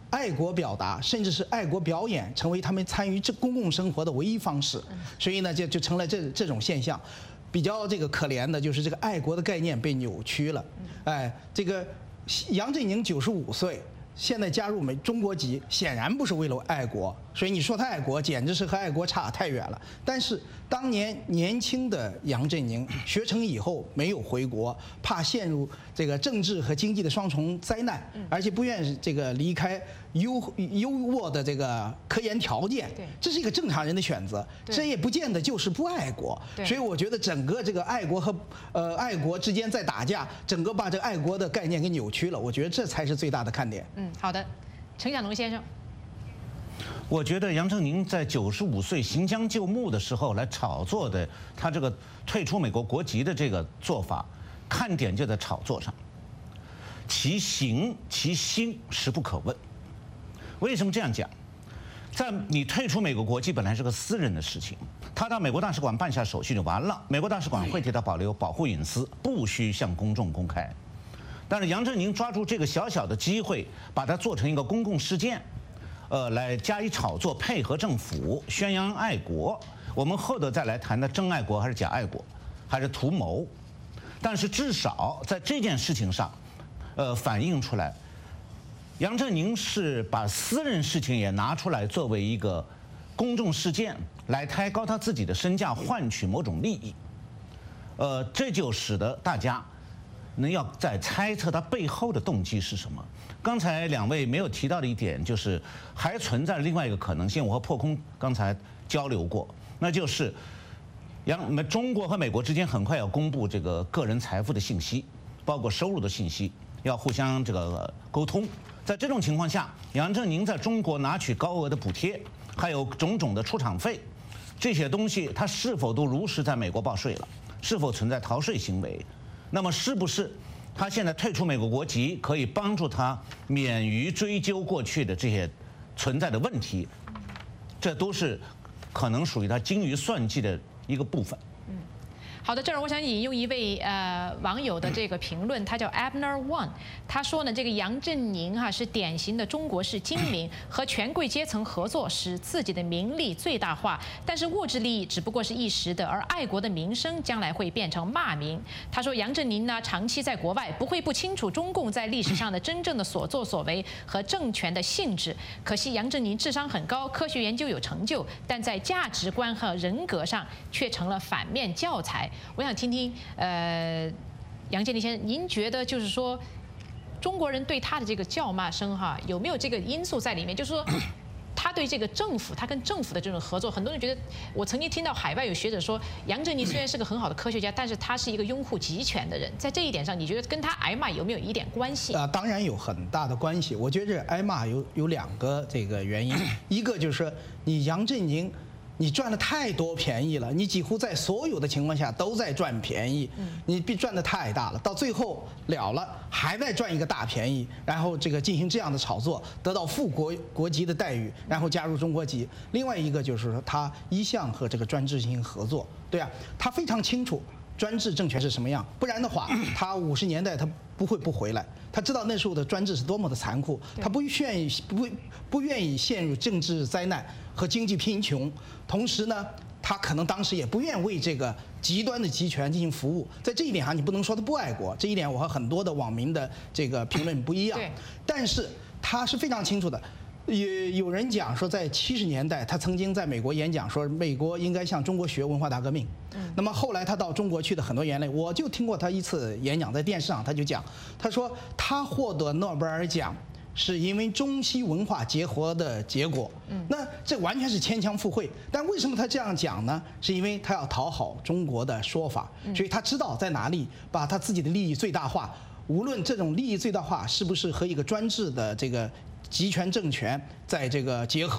爱国表达，甚至是爱国表演，成为他们参与这公共生活的唯一方式。所以呢，就就成了这这种现象。比较这个可怜的就是这个爱国的概念被扭曲了。哎，这个杨振宁九十五岁。现在加入美中国籍，显然不是为了爱国，所以你说他爱国，简直是和爱国差太远了。但是当年年轻的杨振宁学成以后没有回国，怕陷入这个政治和经济的双重灾难，而且不愿意这个离开优优渥的这个科研条件，这是一个正常人的选择，这也不见得就是不爱国。所以我觉得整个这个爱国和呃爱国之间在打架，整个把这个爱国的概念给扭曲了。我觉得这才是最大的看点。 嗯，好的，陈小龙先生。 我觉得杨振宁在九十五岁行将就木的时候来炒作的他这个退出美国国籍的这个做法，看点就在炒作上，其行其心实不可问。为什么这样讲？在你退出美国国籍本来是个私人的事情，他到美国大使馆办下手续就完了，美国大使馆会替他保留保护隐私，不需向公众公开。但是杨振宁抓住这个小小的机会，把它做成一个公共事件，呃，来加以炒作，配合政府宣扬爱国。我们后头再来谈的真爱国还是假爱国，还是图谋。但是至少在这件事情上，呃，反映出来，杨振宁是把私人事情也拿出来作为一个公众事件来抬高他自己的身价，换取某种利益。呃，这就使得大家能要在猜测他背后的动机是什么。刚才两位没有提到的一点，就是还存在另外一个可能性，我和破空刚才交流过，那就是杨中国和美国之间很快要公布这个个人财富的信息，包括收入的信息，要互相这个沟通。在这种情况下，杨振宁在中国拿取高额的补贴，还有种种的出场费，这些东西他是否都如实在美国报税了？是否存在逃税行为？那么是不是他现在退出美国国籍可以帮助他免于追究过去的这些存在的问题？这都是可能属于他精于算计的一个部分。 嗯，好的，这儿我想引用一位呃网友的这个评论，他叫 Abner One， 他说呢，这个杨振宁哈、啊、是典型的中国式精明，和权贵阶层合作，使自己的名利最大化，但是物质利益只不过是一时的，而爱国的名声将来会变成骂名。他说杨振宁呢长期在国外，不会不清楚中共在历史上的真正的所作所为和政权的性质。可惜杨振宁智商很高，科学研究有成就，但在价值观和人格上却成了反面教材。我想听听，呃，杨建立先生，您觉得就是说，中国人对他的这个叫骂声哈，有没有这个因素在里面？就是说，他对这个政府，他跟政府的这种合作，很多人觉得，我曾经听到海外有学者说，杨振宁虽然是个很好的科学家，但是他是一个拥护集权的人。在这一点上，你觉得跟他挨骂有没有一点关系？ 啊，当然有很大的关系。我觉得挨骂有有两个这个原因，一个就是说你杨振宁。你赚了太多便宜了，你几乎在所有的情况下都在赚便宜，你比赚的太大了，到最后了了还在赚一个大便宜，然后这个进行这样的炒作，得到副国国籍的待遇，然后加入中国籍。另外一个就是说，他一向和这个专制进行合作，对啊，他非常清楚专制政权是什么样，不然的话，他五十年代他不会不回来。他知道那时候的专制是多么的残酷，他不愿意不不愿意陷入政治灾难和经济贫穷，同时呢，他可能当时也不愿为这个极端的集权进行服务。在这一点上，你不能说他不爱国，这一点我和很多的网民的这个评论不一样。但是他是非常清楚的。也有人讲说，在七十年代，他曾经在美国演讲说，美国应该向中国学文化大革命。嗯、那么后来他到中国去的很多言论，我就听过他一次演讲，在电视上他就讲，他说他获得诺贝尔奖是因为中西文化结合的结果。嗯，那这完全是牵强附会。但为什么他这样讲呢？是因为他要讨好中国的说法，所以他知道在哪里把他自己的利益最大化。无论这种利益最大化是不是和一个专制的这个集权政权在这个结合，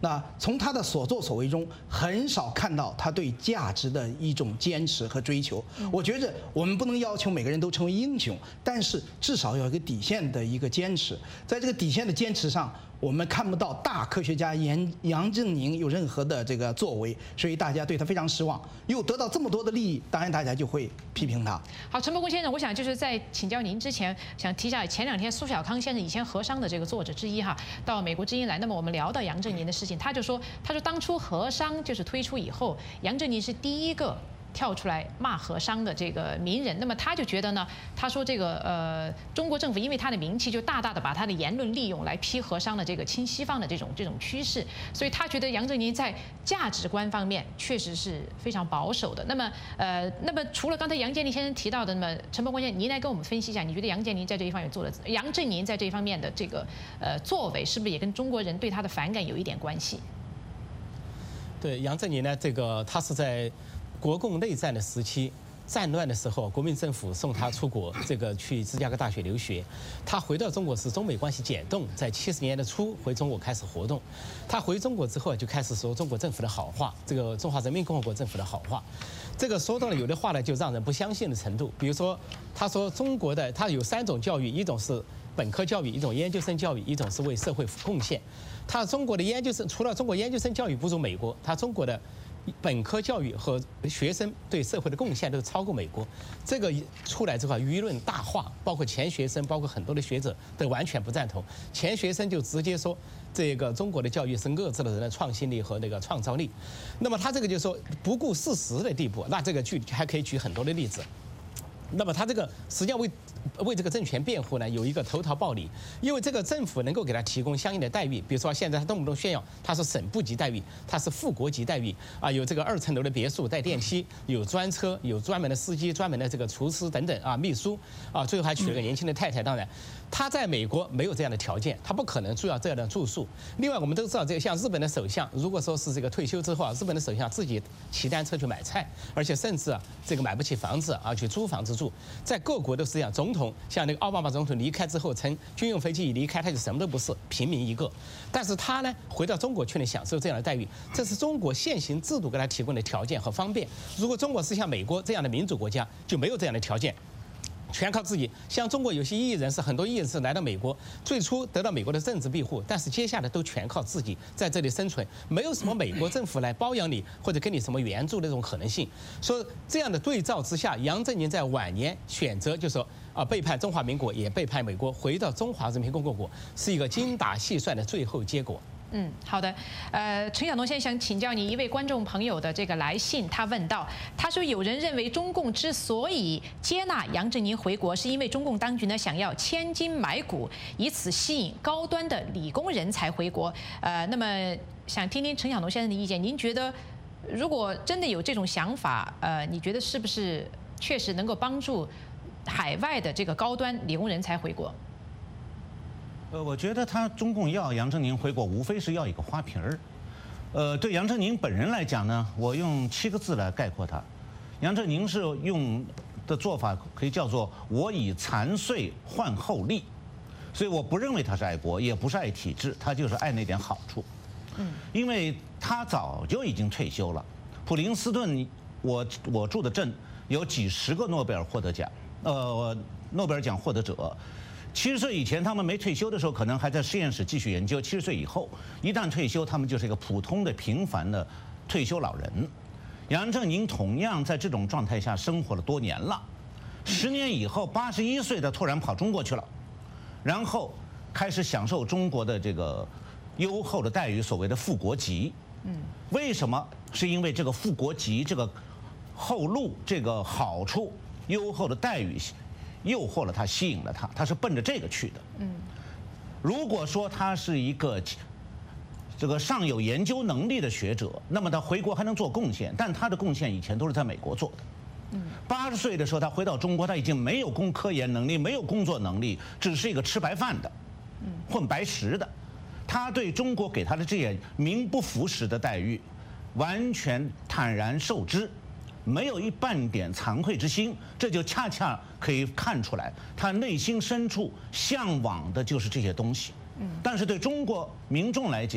那从他的所作所为中，很少看到他对价值的一种坚持和追求。我觉着我们不能要求每个人都成为英雄，但是至少要有一个底线的一个坚持。在这个底线的坚持上，我们看不到大科学家杨杨振宁有任何的这个作为，所以大家对他非常失望。又得到这么多的利益，当然大家就会批评他。 好，陈伯公先生，我想就是在请教您之前，想提一下前两天苏小康先生以前和商的这个作者之一哈，到美国之音来，那么我们聊到杨振宁的事情，他就说，他说当初和商就是推出以后，杨振宁是第一个跳出来骂和商的这个名人，那么他就觉得呢，他说这个呃中国政府因为他的名气，就大大的把他的言论利用来批和商的这个亲西方的这种这种趋势，所以他觉得杨振宁在价值观方面确实是非常保守的。那么呃，那么除了刚才杨建宁先生提到的，那么陈伯公先生，您来跟我们分析一下，你觉得杨建宁在这一方面做的，杨振宁在这一方面的这个呃作为，是不是也跟中国人对他的反感有一点关系？ 对，杨振宁呢，这个他是在国共内战的时期，战乱的时候，国民政府送他出国，这个去芝加哥大学留学。他回到中国时，中美关系减冻，在七十年的初回中国开始活动。他回中国之后就开始说中国政府的好话，这个中华人民共和国政府的好话。这个说到了有的话呢，就让人不相信的程度。比如说，他说中国的他有三种教育，一种是本科教育，一种研究生教育，一种是为社会贡献。他中国的研究生除了中国研究生教育不如美国，他中国的本科教育和学生对社会的贡献都超过美国。这个出来之后，舆论大化，包括前学生，包括很多的学者都完全不赞同。前学生就直接说，这个中国的教育是遏制了人的创新力和那个创造力。那么他这个就说不顾事实的地步，那这个举还可以举很多的例子。那么他这个实际上为为这个政权辩护呢，有一个投桃报李，因为这个政府能够给他提供相应的待遇，比如说现在他动不动炫耀他是省部级待遇，他是副国级待遇啊，有这个二层楼的别墅带电梯，有专车，有专门的司机，专门的这个厨师等等啊，秘书啊，最后还娶了个年轻的太太。当然，他在美国没有这样的条件，他不可能住要这样的住宿。另外，我们都知道，这个像日本的首相，如果说是这个退休之后啊，日本的首相自己骑单车去买菜，而且甚至啊，这个买不起房子啊，去租房子住。在各国都是这样，总统像那个奥巴马总统离开之后，乘军用飞机一离开，他就什么都不是，平民一个。但是他呢，回到中国却能享受这样的待遇，这是中国现行制度给他提供的条件和方便。如果中国是像美国这样的民主国家，就没有这样的条件。全靠自己。像中国有些异议人士，很多异议人士来到美国，最初得到美国的政治庇护，但是接下来都全靠自己在这里生存，没有什么美国政府来包养你或者给你什么援助的这种可能性。所以这样的对照之下，杨振宁在晚年选择就说啊背叛中华民国，也背叛美国，回到中华人民共和国，是一个精打细算的最后结果。 嗯，好的。呃，陈晓东先生，请教你一位观众朋友的这个来信，他问到，他说有人认为中共之所以接纳杨振宁回国，是因为中共当局呢想要千金买股，以此吸引高端的理工人才回国。呃，那么想听听陈晓东先生的意见，您觉得如果真的有这种想法，呃，你觉得是不是确实能够帮助海外的这个高端理工人才回国？ 呃，我觉得他中共要杨振宁回国，无非是要一个花瓶儿。呃，对杨振宁本人来讲呢，我用七个字来概括他：杨振宁是用的做法可以叫做“我以残岁换厚利”，所以我不认为他是爱国，也不是爱体制，他就是爱那点好处。嗯，因为他早就已经退休了。普林斯顿，我我住的镇有几十个诺贝尔获得奖，呃，诺贝尔奖获得者。七十岁以前，他们没退休的时候，可能还在实验室继续研究；七十岁以后，一旦退休，他们就是一个普通的、平凡的退休老人。杨振宁同样在这种状态下生活了多年了，十年以后，八十一岁的突然跑中国去了，然后开始享受中国的这个优厚的待遇，所谓的副国级。嗯，为什么？是因为这个副国级、这个后路、这个好处、优厚的待遇诱惑了他，吸引了他，他是奔着这个去的。嗯，如果说他是一个这个尚有研究能力的学者，那么他回国还能做贡献，但他的贡献以前都是在美国做的。嗯，八十岁的时候他回到中国，他已经没有工科研能力，没有工作能力，只是一个吃白饭的，混白食的。他对中国给他的这些名不副实的待遇，完全坦然受之。没有一半点惭愧之心，这就恰恰可以看出来，他内心深处向往的就是这些东西。嗯，但是对中国民众来讲，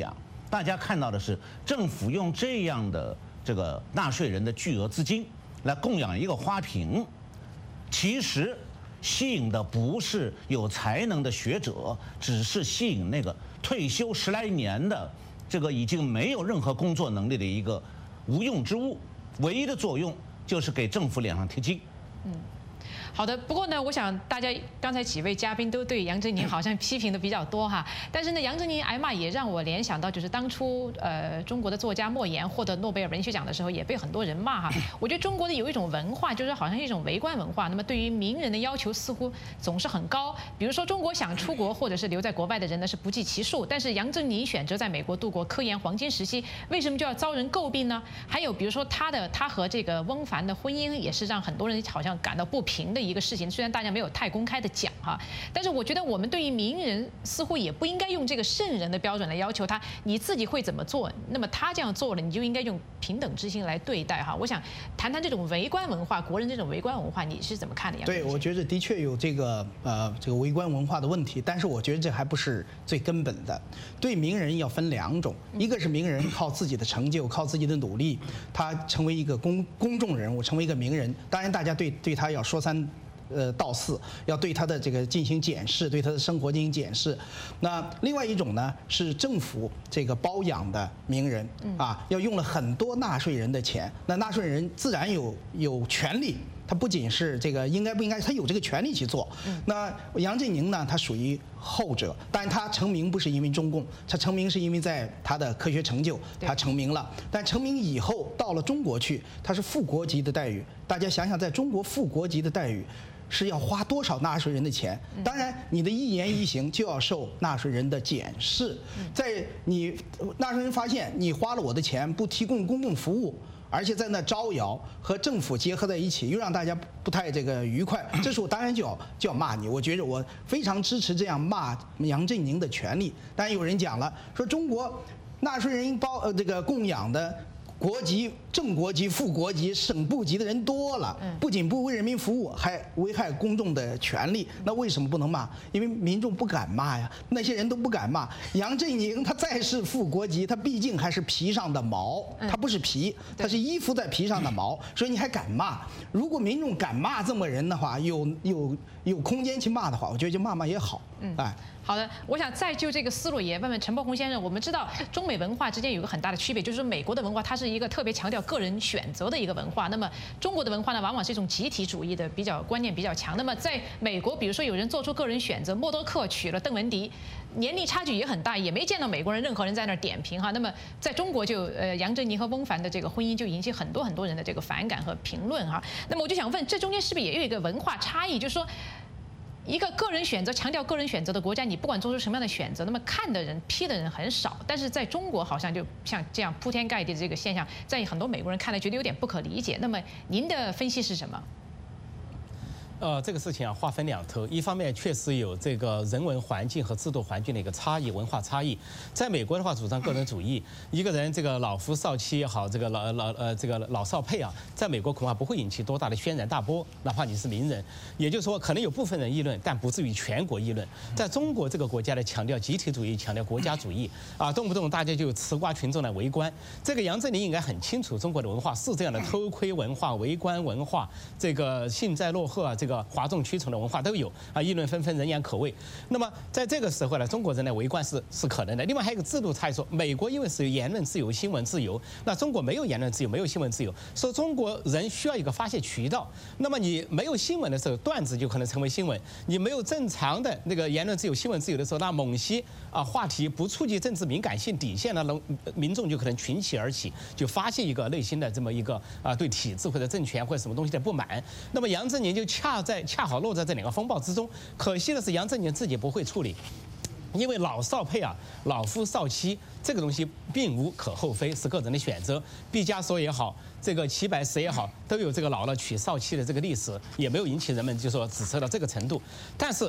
大家看到的是政府用这样的这个纳税人的巨额资金来供养一个花瓶，其实吸引的不是有才能的学者，只是吸引那个退休十来年的这个已经没有任何工作能力的一个无用之物，唯一的作用就是给政府脸上贴金。 嗯。好的，不过呢，我想大家刚才几位嘉宾都对杨振宁好像批评的比较多哈，但是呢，杨振宁挨骂也让我联想到，就是当初呃中国的作家莫言获得诺贝尔文学奖的时候，也被很多人骂哈。我觉得中国的有一种文化，就是好像是一种为官文化，那么对于名人的要求似乎总是很高。比如说，中国想出国或者是留在国外的人呢是不计其数，但是杨振宁选择在美国度过科研黄金时期，为什么就要遭人诟病呢？还有比如说他的他和这个翁帆的婚姻，也是让很多人好像感到不平的一个事情。虽然大家没有太公开的讲哈，但是我觉得我们对于名人似乎也不应该用这个圣人的标准来要求他，你自己会怎么做，那么他这样做了，你就应该用平等之心来对待哈。我想谈谈这种为官文化，国人这种为官文化，你是怎么看的？ 对，我觉得的确有这个呃这个为官文化的问题，但是我觉得这还不是最根本的。对名人要分两种，一个是名人靠自己的成就，靠自己的努力，他成为一个公公众人物，成为一个名人，当然大家对对他要说三呃道四，要对他的这个进行检视，对他的生活进行检视。那另外一种呢是政府这个包养的名人啊，要用了很多纳税人的钱，那纳税人自然有有权利。他不仅是这个应该不应该，他有这个权利去做。那杨振宁呢，他属于后者，但是他成名不是因为中共，他成名是因为在他的科学成就，他成名了。但成名以后到了中国去，他是副国级的待遇。大家想想，在中国副国级的待遇是要花多少纳税人的钱？当然，你的一言一行就要受纳税人的检视。在你纳税人发现你花了我的钱，不提供公共服务，而且在那招摇，和政府结合在一起，又让大家不太这个愉快，这时候当然就要就要骂你。我觉得我非常支持这样骂杨振宁的权利。当然有人讲了，说中国纳税人包呃这个供养的国籍、正国级、副国级、省部级的人多了，不仅不为人民服务，还危害公众的权利。那为什么不能骂？因为民众不敢骂呀，那些人都不敢骂。杨振宁他再是副国级，他毕竟还是皮上的毛，他不是皮，他是依附在皮上的毛，所以你还敢骂？如果民众敢骂这么人的话，有有有空间去骂的话，我觉得就骂骂也好。嗯，哎。 好的，我想再就这个思路也问问陈伯宏先生。我们知道中美文化之间有一个很大的区别，就是说美国的文化它是一个特别强调个人选择的一个文化，那么中国的文化呢，往往是一种集体主义的比较观念比较强。那么在美国，比如说有人做出个人选择，默多克娶了邓文迪，年龄差距也很大，也没见到美国人任何人在那儿点评哈。那么在中国就呃杨振宁和翁帆的这个婚姻就引起很多很多人的这个反感和评论哈。那么我就想问，这中间是不是也有一个文化差异，就是说，一个个人选择强调个人选择的国家，你不管做出什么样的选择，那么看的人、批的人很少。但是在中国，好像就像这样铺天盖地的这个现象，在很多美国人看来觉得有点不可理解。那么您的分析是什么？ 呃，这个事情啊，划分两头。一方面确实有这个人文环境和制度环境的一个差异，文化差异。在美国的话，主张个人主义，一个人这个老夫少妻也好，这个老老呃这个老少配啊，在美国恐怕不会引起多大的轩然大波，哪怕你是名人。也就是说，可能有部分人议论，但不至于全国议论。在中国这个国家呢，强调集体主义，强调国家主义啊，动不动大家就吃瓜群众来围观。这个杨振宁应该很清楚，中国的文化是这样的，偷窥文化、围观文化，这个幸灾乐祸啊，这个哗众取宠的文化都有啊，议论纷纷，人言可畏。那么在这个时候呢，中国人的围观是是可能的。另外还有一个制度差异，说美国因为是有言论自由、新闻自由，那中国没有言论自由，没有新闻自由，说中国人需要一个发泄渠道。那么你没有新闻的时候，段子就可能成为新闻；你没有正常的那个言论自由、新闻自由的时候，那某些啊话题不触及政治敏感性底线呢，民众就可能群起而起，就发泄一个内心的这么一个啊对体制或者政权或者什么东西的不满。那么杨振宁就恰在恰好落在这两个风暴之中。可惜的是，杨振宁自己不会处理。因为老少配啊，老夫少妻这个东西并无可厚非，是个人的选择。毕加索也好，这个齐白石也好，都有这个老了娶少妻的这个历史，也没有引起人们就说指责到这个程度。但是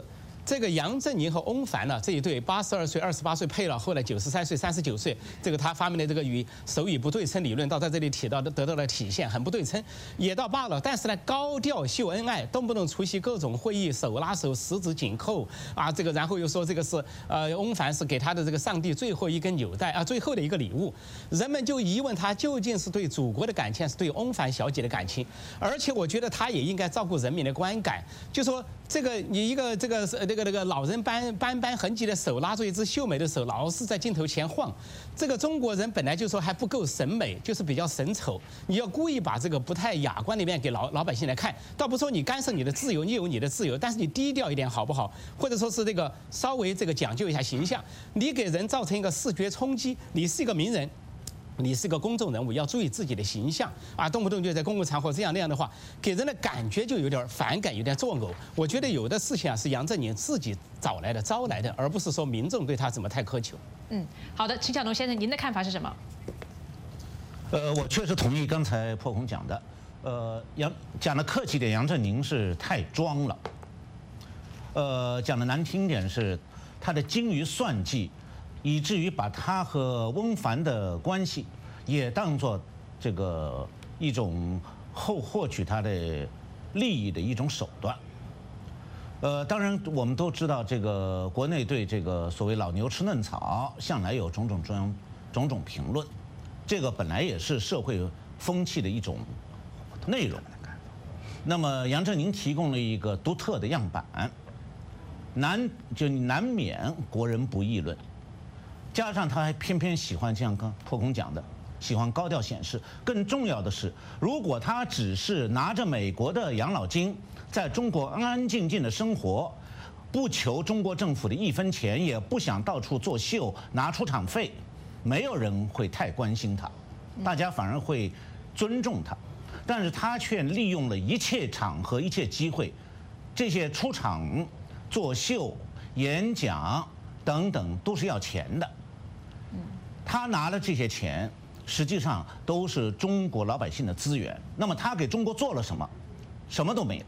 这个杨振宁和翁帆呢这一对八十二岁、二十八岁配了，后来九十三岁、三十九岁，这个他发明的这个与手语不对称理论，到在这里提到的得到了体现，很不对称，也倒罢了。但是呢，高调秀恩爱，动不动出席各种会议，手拉手、十指紧扣啊，这个然后又说这个是呃翁帆是给他的这个上帝最后一根纽带啊，最后的一个礼物，人们就疑问他究竟是对祖国的感情，是对翁帆小姐的感情，而且我觉得他也应该照顾人民的观感，就说这个你一个这个这个那个老人斑斑斑痕迹的手拉住一只秀美的手，老是在镜头前晃，这个中国人本来就说还不够审美，就是比较审丑，你要故意把这个不太雅观的面给老老百姓来看，倒不说你干涉你的自由，你有你的自由，但是你低调一点好不好？或者说是这个稍微这个讲究一下形象，你给人造成一个视觉冲击，你是一个名人。你是个公众人物，要注意自己的形象啊，动不动就在公共场合这样那样的话，给人的感觉就有点反感，有点作呕。我觉得有的事情啊是杨振宁自己找来的、招来的，而不是说民众对他怎么太苛求。 嗯，好的，陈晓东先生，您的看法是什么？ 呃，我确实同意刚才破空讲的，呃，杨讲的客气点，杨振宁是太装了。呃，讲的难听点是他的精于算计。以至于把他和翁帆的关系也当作这个一种后获取他的利益的一种手段。呃，当然我们都知道，这个国内对这个所谓老牛吃嫩草向来有种种种种种评论，这个本来也是社会风气的一种内容。那么杨振宁提供了一个独特的样板，难就难免国人不议论。加上他还偏偏喜欢像刚破空讲的，喜欢高调显示。更重要的是，如果他只是拿着美国的养老金，在中国安安静静的生活，不求中国政府的一分钱，也不想到处作秀拿出场费，没有人会太关心他，大家反而会尊重他。但是他却利用了一切场合、一切机会，这些出场、作秀、演讲等等都是要钱的。他拿了这些钱，实际上都是中国老百姓的资源。那么他给中国做了什么？什么都没有。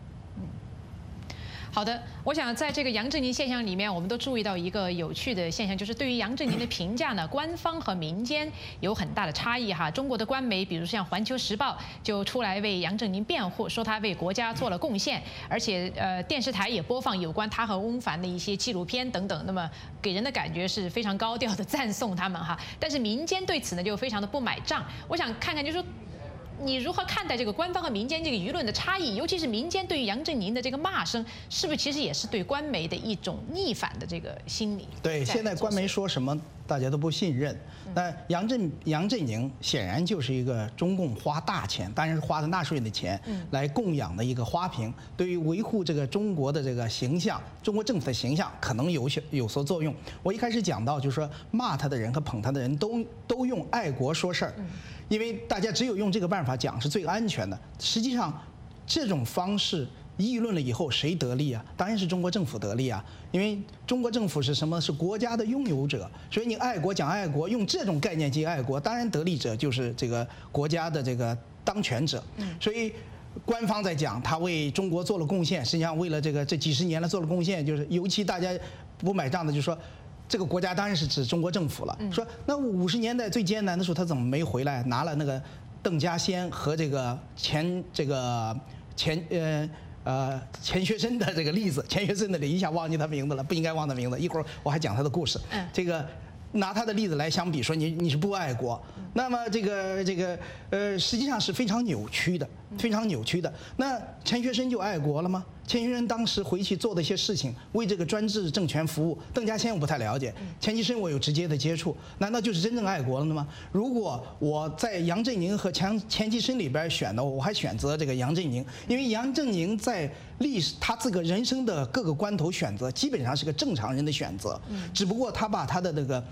好的，我想在这个杨振宁现象里面，我们都注意到一个有趣的现象，就是对于杨振宁的评价呢，官方和民间有很大的差异哈。中国的官媒，比如像《环球时报》，就出来为杨振宁辩护，说他为国家做了贡献，而且呃电视台也播放有关他和翁帆的一些纪录片等等，那么给人的感觉是非常高调的赞颂他们哈。但是民间对此呢就非常的不买账。我想看看，就是说，你如何看待这个官方和民间这个舆论的差异？尤其是民间对于杨振宁的这个骂声，是不是其实也是对官媒的一种逆反的这个心理？ 对，现在官媒说什么大家都不信任。那杨振杨振宁显然就是一个中共花大钱，当然是花的纳税人的钱来供养的一个花瓶，对于维护这个中国的这个形象，中国政府的形象可能有有所作用。我一开始讲到，就是说骂他的人和捧他的人都都用爱国说事儿。因为大家只有用这个办法讲是最安全的。实际上，这种方式议论了以后，谁得利啊？当然是中国政府得利啊！因为中国政府是什么？是国家的拥有者，所以你爱国讲爱国，用这种概念去爱国，当然得利者就是这个国家的这个当权者。所以官方在讲他为中国做了贡献，实际上为了这个这几十年来做了贡献，就是尤其大家不买账的，就是说。这个国家当然是指中国政府了。说那五十年代最艰难的时候，他怎么没回来？拿了那个邓稼先和这个钱这个钱呃呃钱学森的这个例子，钱学森的一下忘记他名字了，不应该忘他名字。一会儿我还讲他的故事。这个拿他的例子来相比，说你你是不爱国，那么这个这个呃实际上是非常扭曲的，非常扭曲的。那钱学森就爱国了吗？钱学森当时回去做的一些事情，为这个专制政权服务。邓稼先我不太了解，钱学森我有直接的接触，难道就是真正爱国了吗？如果我在杨振宁和钱钱学森里边选的，我还选择这个杨振宁，因为杨振宁在历史他这个人生的各个关头选择，基本上是个正常人的选择，只不过他把他的那个。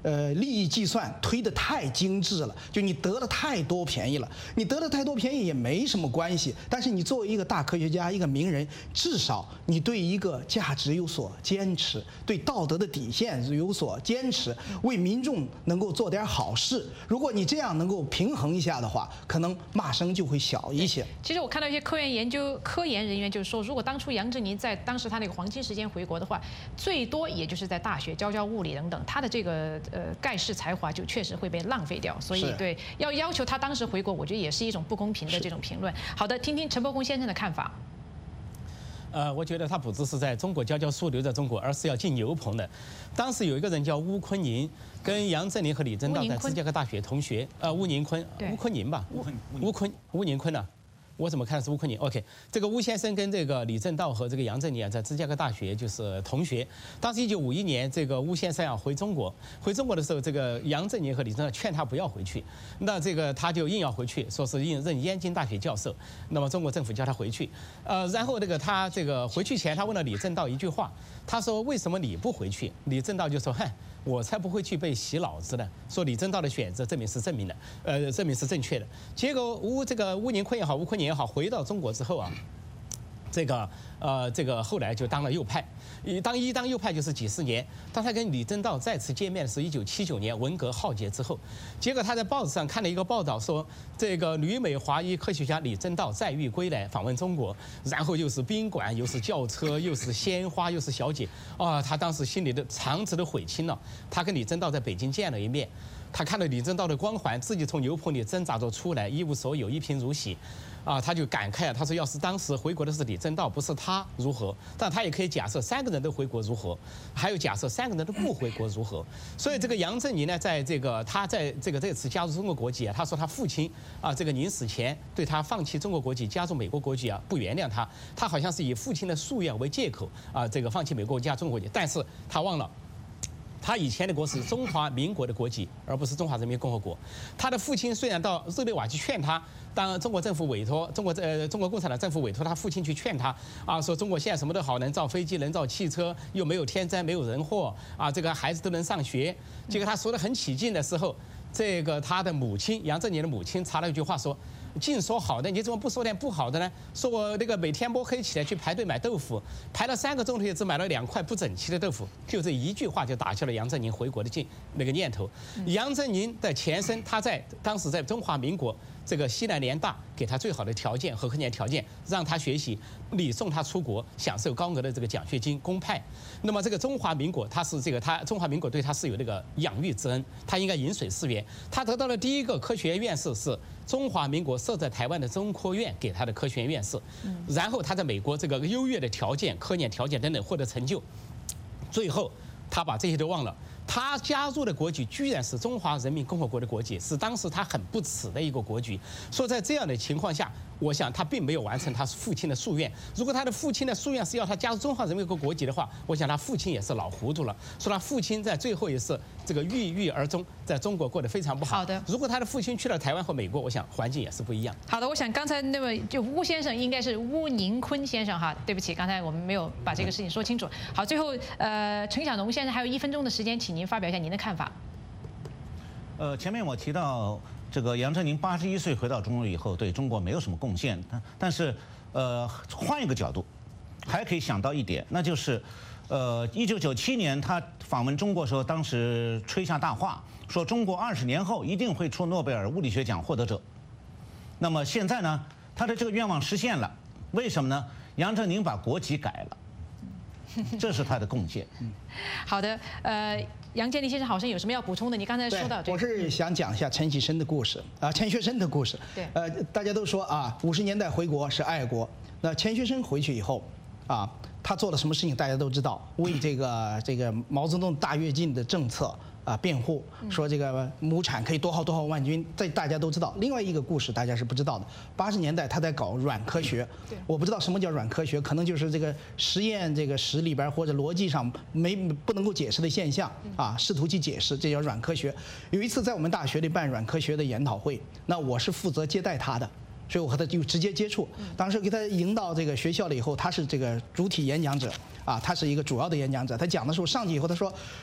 呃利益计算推得太精致了，就你得了太多便宜了。你得了太多便宜也没什么关系，但是你作为一个大科学家、一个名人，至少你对一个价值有所坚持，对道德的底线有所坚持，为民众能够做点好事。如果你这样能够平衡一下的话，可能骂声就会小一些。 其实我看到一些科研研究科研人员就是说，如果当初杨振宁在当时他那个黄金时间回国的话，最多也就是在大学教教物理等等，他的这个呃盖世才华就确实会被浪费掉。所以对要要求他当时回国，我觉得也是一种不公平的这种评论。好的，听听陈伯公先生的看法。 呃，我觉得他不只是在中国教教书留在中国，而是要进牛棚的。当时有一个人叫邬昆宁，跟杨振宁和李政道在芝加哥大学同学。呃，邬宁坤，邬昆宁吧，邬昆，邬宁坤呢？我怎么看是邬昆宁 ？OK， 这个邬先生跟这个李政道和这个杨振宁啊，在芝加哥大学就是同学。当时一九五一年，这个邬先生要回中国，回中国的时候，这个杨振宁和李政道劝他不要回去，那这个他就硬要回去，说是应任燕京大学教授。那么中国政府叫他回去，呃，然后这个他这个回去前，他问了李政道一句话，他说为什么你不回去？李政道就说，哼。我才不会去被洗脑子呢。说李政道的选择证明是正明的，呃，证明是正确的。结果邬这个邬宁坤也好，邬昆宁也好，回到中国之后啊，这个呃，这个后来就当了右派。一当一当右派就是几十年。当他跟李政道再次见面的是一九七九年，文革浩劫之后。结果他在报纸上看了一个报道说，这个旅美华裔科学家李政道载誉归来访问中国，然后又是宾馆，又是轿车，又是鲜花，又是小姐，啊，他当时心里的肠子都悔青了。他跟李政道在北京见了一面，他看到李政道的光环，自己从牛棚里挣扎着出来，一无所有，一贫如洗。啊，他就感慨啊，他说要是当时回国的是李政道，不是他如何？但他也可以假设三个人都回国如何，还有假设三个人都不回国如何。所以这个杨振宁呢，在这个他在这个这次加入中国国籍啊，他说他父亲啊，这个临死前对他放弃中国国籍加入美国国籍啊，不原谅他，他好像是以父亲的夙愿为借口啊，这个放弃美国加中国国籍，但是他忘了。他以前的国是中华民国的国籍，而不是中华人民共和国。他的父亲虽然到日内瓦去劝他，当中国政府委托中国呃中国共产党政府委托他父亲去劝他啊，说中国现在什么都好，能造飞机，能造汽车，又没有天灾，没有人祸啊，这个孩子都能上学。结果他说得很起劲的时候，这个他的母亲杨振宁的母亲插了一句话说。净说好的，你怎么不说点不好的呢？说我那个每天摸黑起来去排队买豆腐，排了三个钟头也只买了两块不整齐的豆腐，就这一句话就打消了杨振宁回国的劲那个念头。杨振宁的前身，他在当时在中华民国这个西南联大给他最好的条件和科研条件，让他学习，礼送他出国，享受高额的这个奖学金，公派。那么这个中华民国，他是这个他中华民国对他是有那个养育之恩，他应该饮水思源。他得到了第一个科学院士是中华民国设在台湾的中科院给他的科学院士，然后他在美国这个优越的条件、科研条件等等获得成就，最后他把这些都忘了。他加入的国籍居然是中华人民共和国的国籍，是当时他很不耻的一个国籍。说在这样的情况下，我想他并没有完成他父亲的夙愿。如果他的父亲的夙愿是要他加入中华人民共和国国籍的话，我想他父亲也是老糊涂了。说他父亲在最后也是这个郁郁而终，在中国过得非常不好。 好的。 如果他的父亲去了台湾和美国，我想环境也是不一样。 好的，我想刚才那位就邬先生应该是邬宁坤先生哈，对不起，刚才我们没有把这个事情说清楚。好，最后呃，陈小农先生还有一分钟的时间，请您发表一下您的看法。 呃，前面我提到这个杨振宁八十一岁回到中国以后，对中国没有什么贡献，但但是呃，换一个角度，还可以想到一点，那就是，呃，一九九七年他访问中国的时候，当时吹下大话，说中国二十年后一定会出诺贝尔物理学奖获得者。那么现在呢，他的这个愿望实现了，为什么呢？杨振宁把国籍改了。这是他的贡献。 好的，呃，杨建立先生好像有什么要补充的？你刚才说到这个， 我是想讲一下陈启生的故事啊，钱学森的故事。 对， 呃，大家都说啊，五十年代回国是爱国。那钱学森回去以后，啊，他做了什么事情大家都知道，为这个这个毛泽东大跃进的政策啊辩护，说这个亩产可以多号多号万军，这大家都知道。另外一个故事大家是不知道的，八十年代他在搞软科学，我不知道什么叫软科学，可能就是这个实验这个史里边或者逻辑上没不能够解释的现象啊，试图去解释，这叫软科学。有一次在我们大学里办软科学的研讨会，那我是负责接待他的。所以我和他就直接接触，当时给他迎到这个学校了以后，他是这个主体演讲者啊，他是一个主要的演讲者。他讲的时候上去以后，他说：“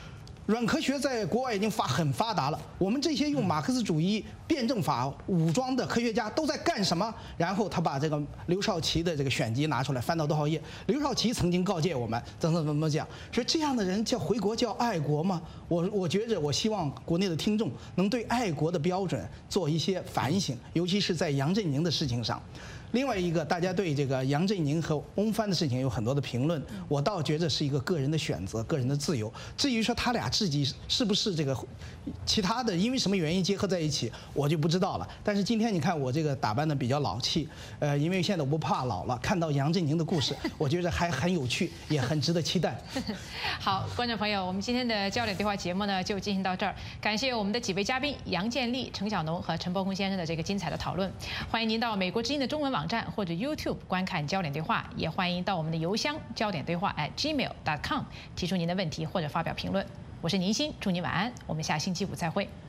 软科学在国外已经发很发达了，我们这些用马克思主义辩证法武装的科学家都在干什么？然后他把这个刘少奇的这个选集拿出来，翻到多少页？刘少奇曾经告诫我们，怎怎怎么讲，说这样的人叫回国叫爱国吗？我我觉着，我希望国内的听众能对爱国的标准做一些反省，尤其是在杨振宁的事情上。另外一个，大家对这个杨振宁和翁帆的事情有很多的评论，我倒觉得是一个个人的选择，个人的自由。至于说他俩自己是不是这个其他的，因为什么原因结合在一起，我就不知道了。但是今天你看我这个打扮的比较老气，呃，因为现在我不怕老了，看到杨振宁的故事，我觉得还很有趣，也很值得期待。 好，观众朋友，我们今天的焦点对话节目呢就进行到这儿，感谢我们的几位嘉宾杨建立、陈小农和陈伯公先生的这个精彩的讨论。欢迎您到美国之音的中文网站或者 YouTube 观看焦点对话，也欢迎到我们的邮箱焦点对话 at gmail dot com 提出您的问题或者发表评论。我是宁鑫，祝您晚安，我们下星期五再会。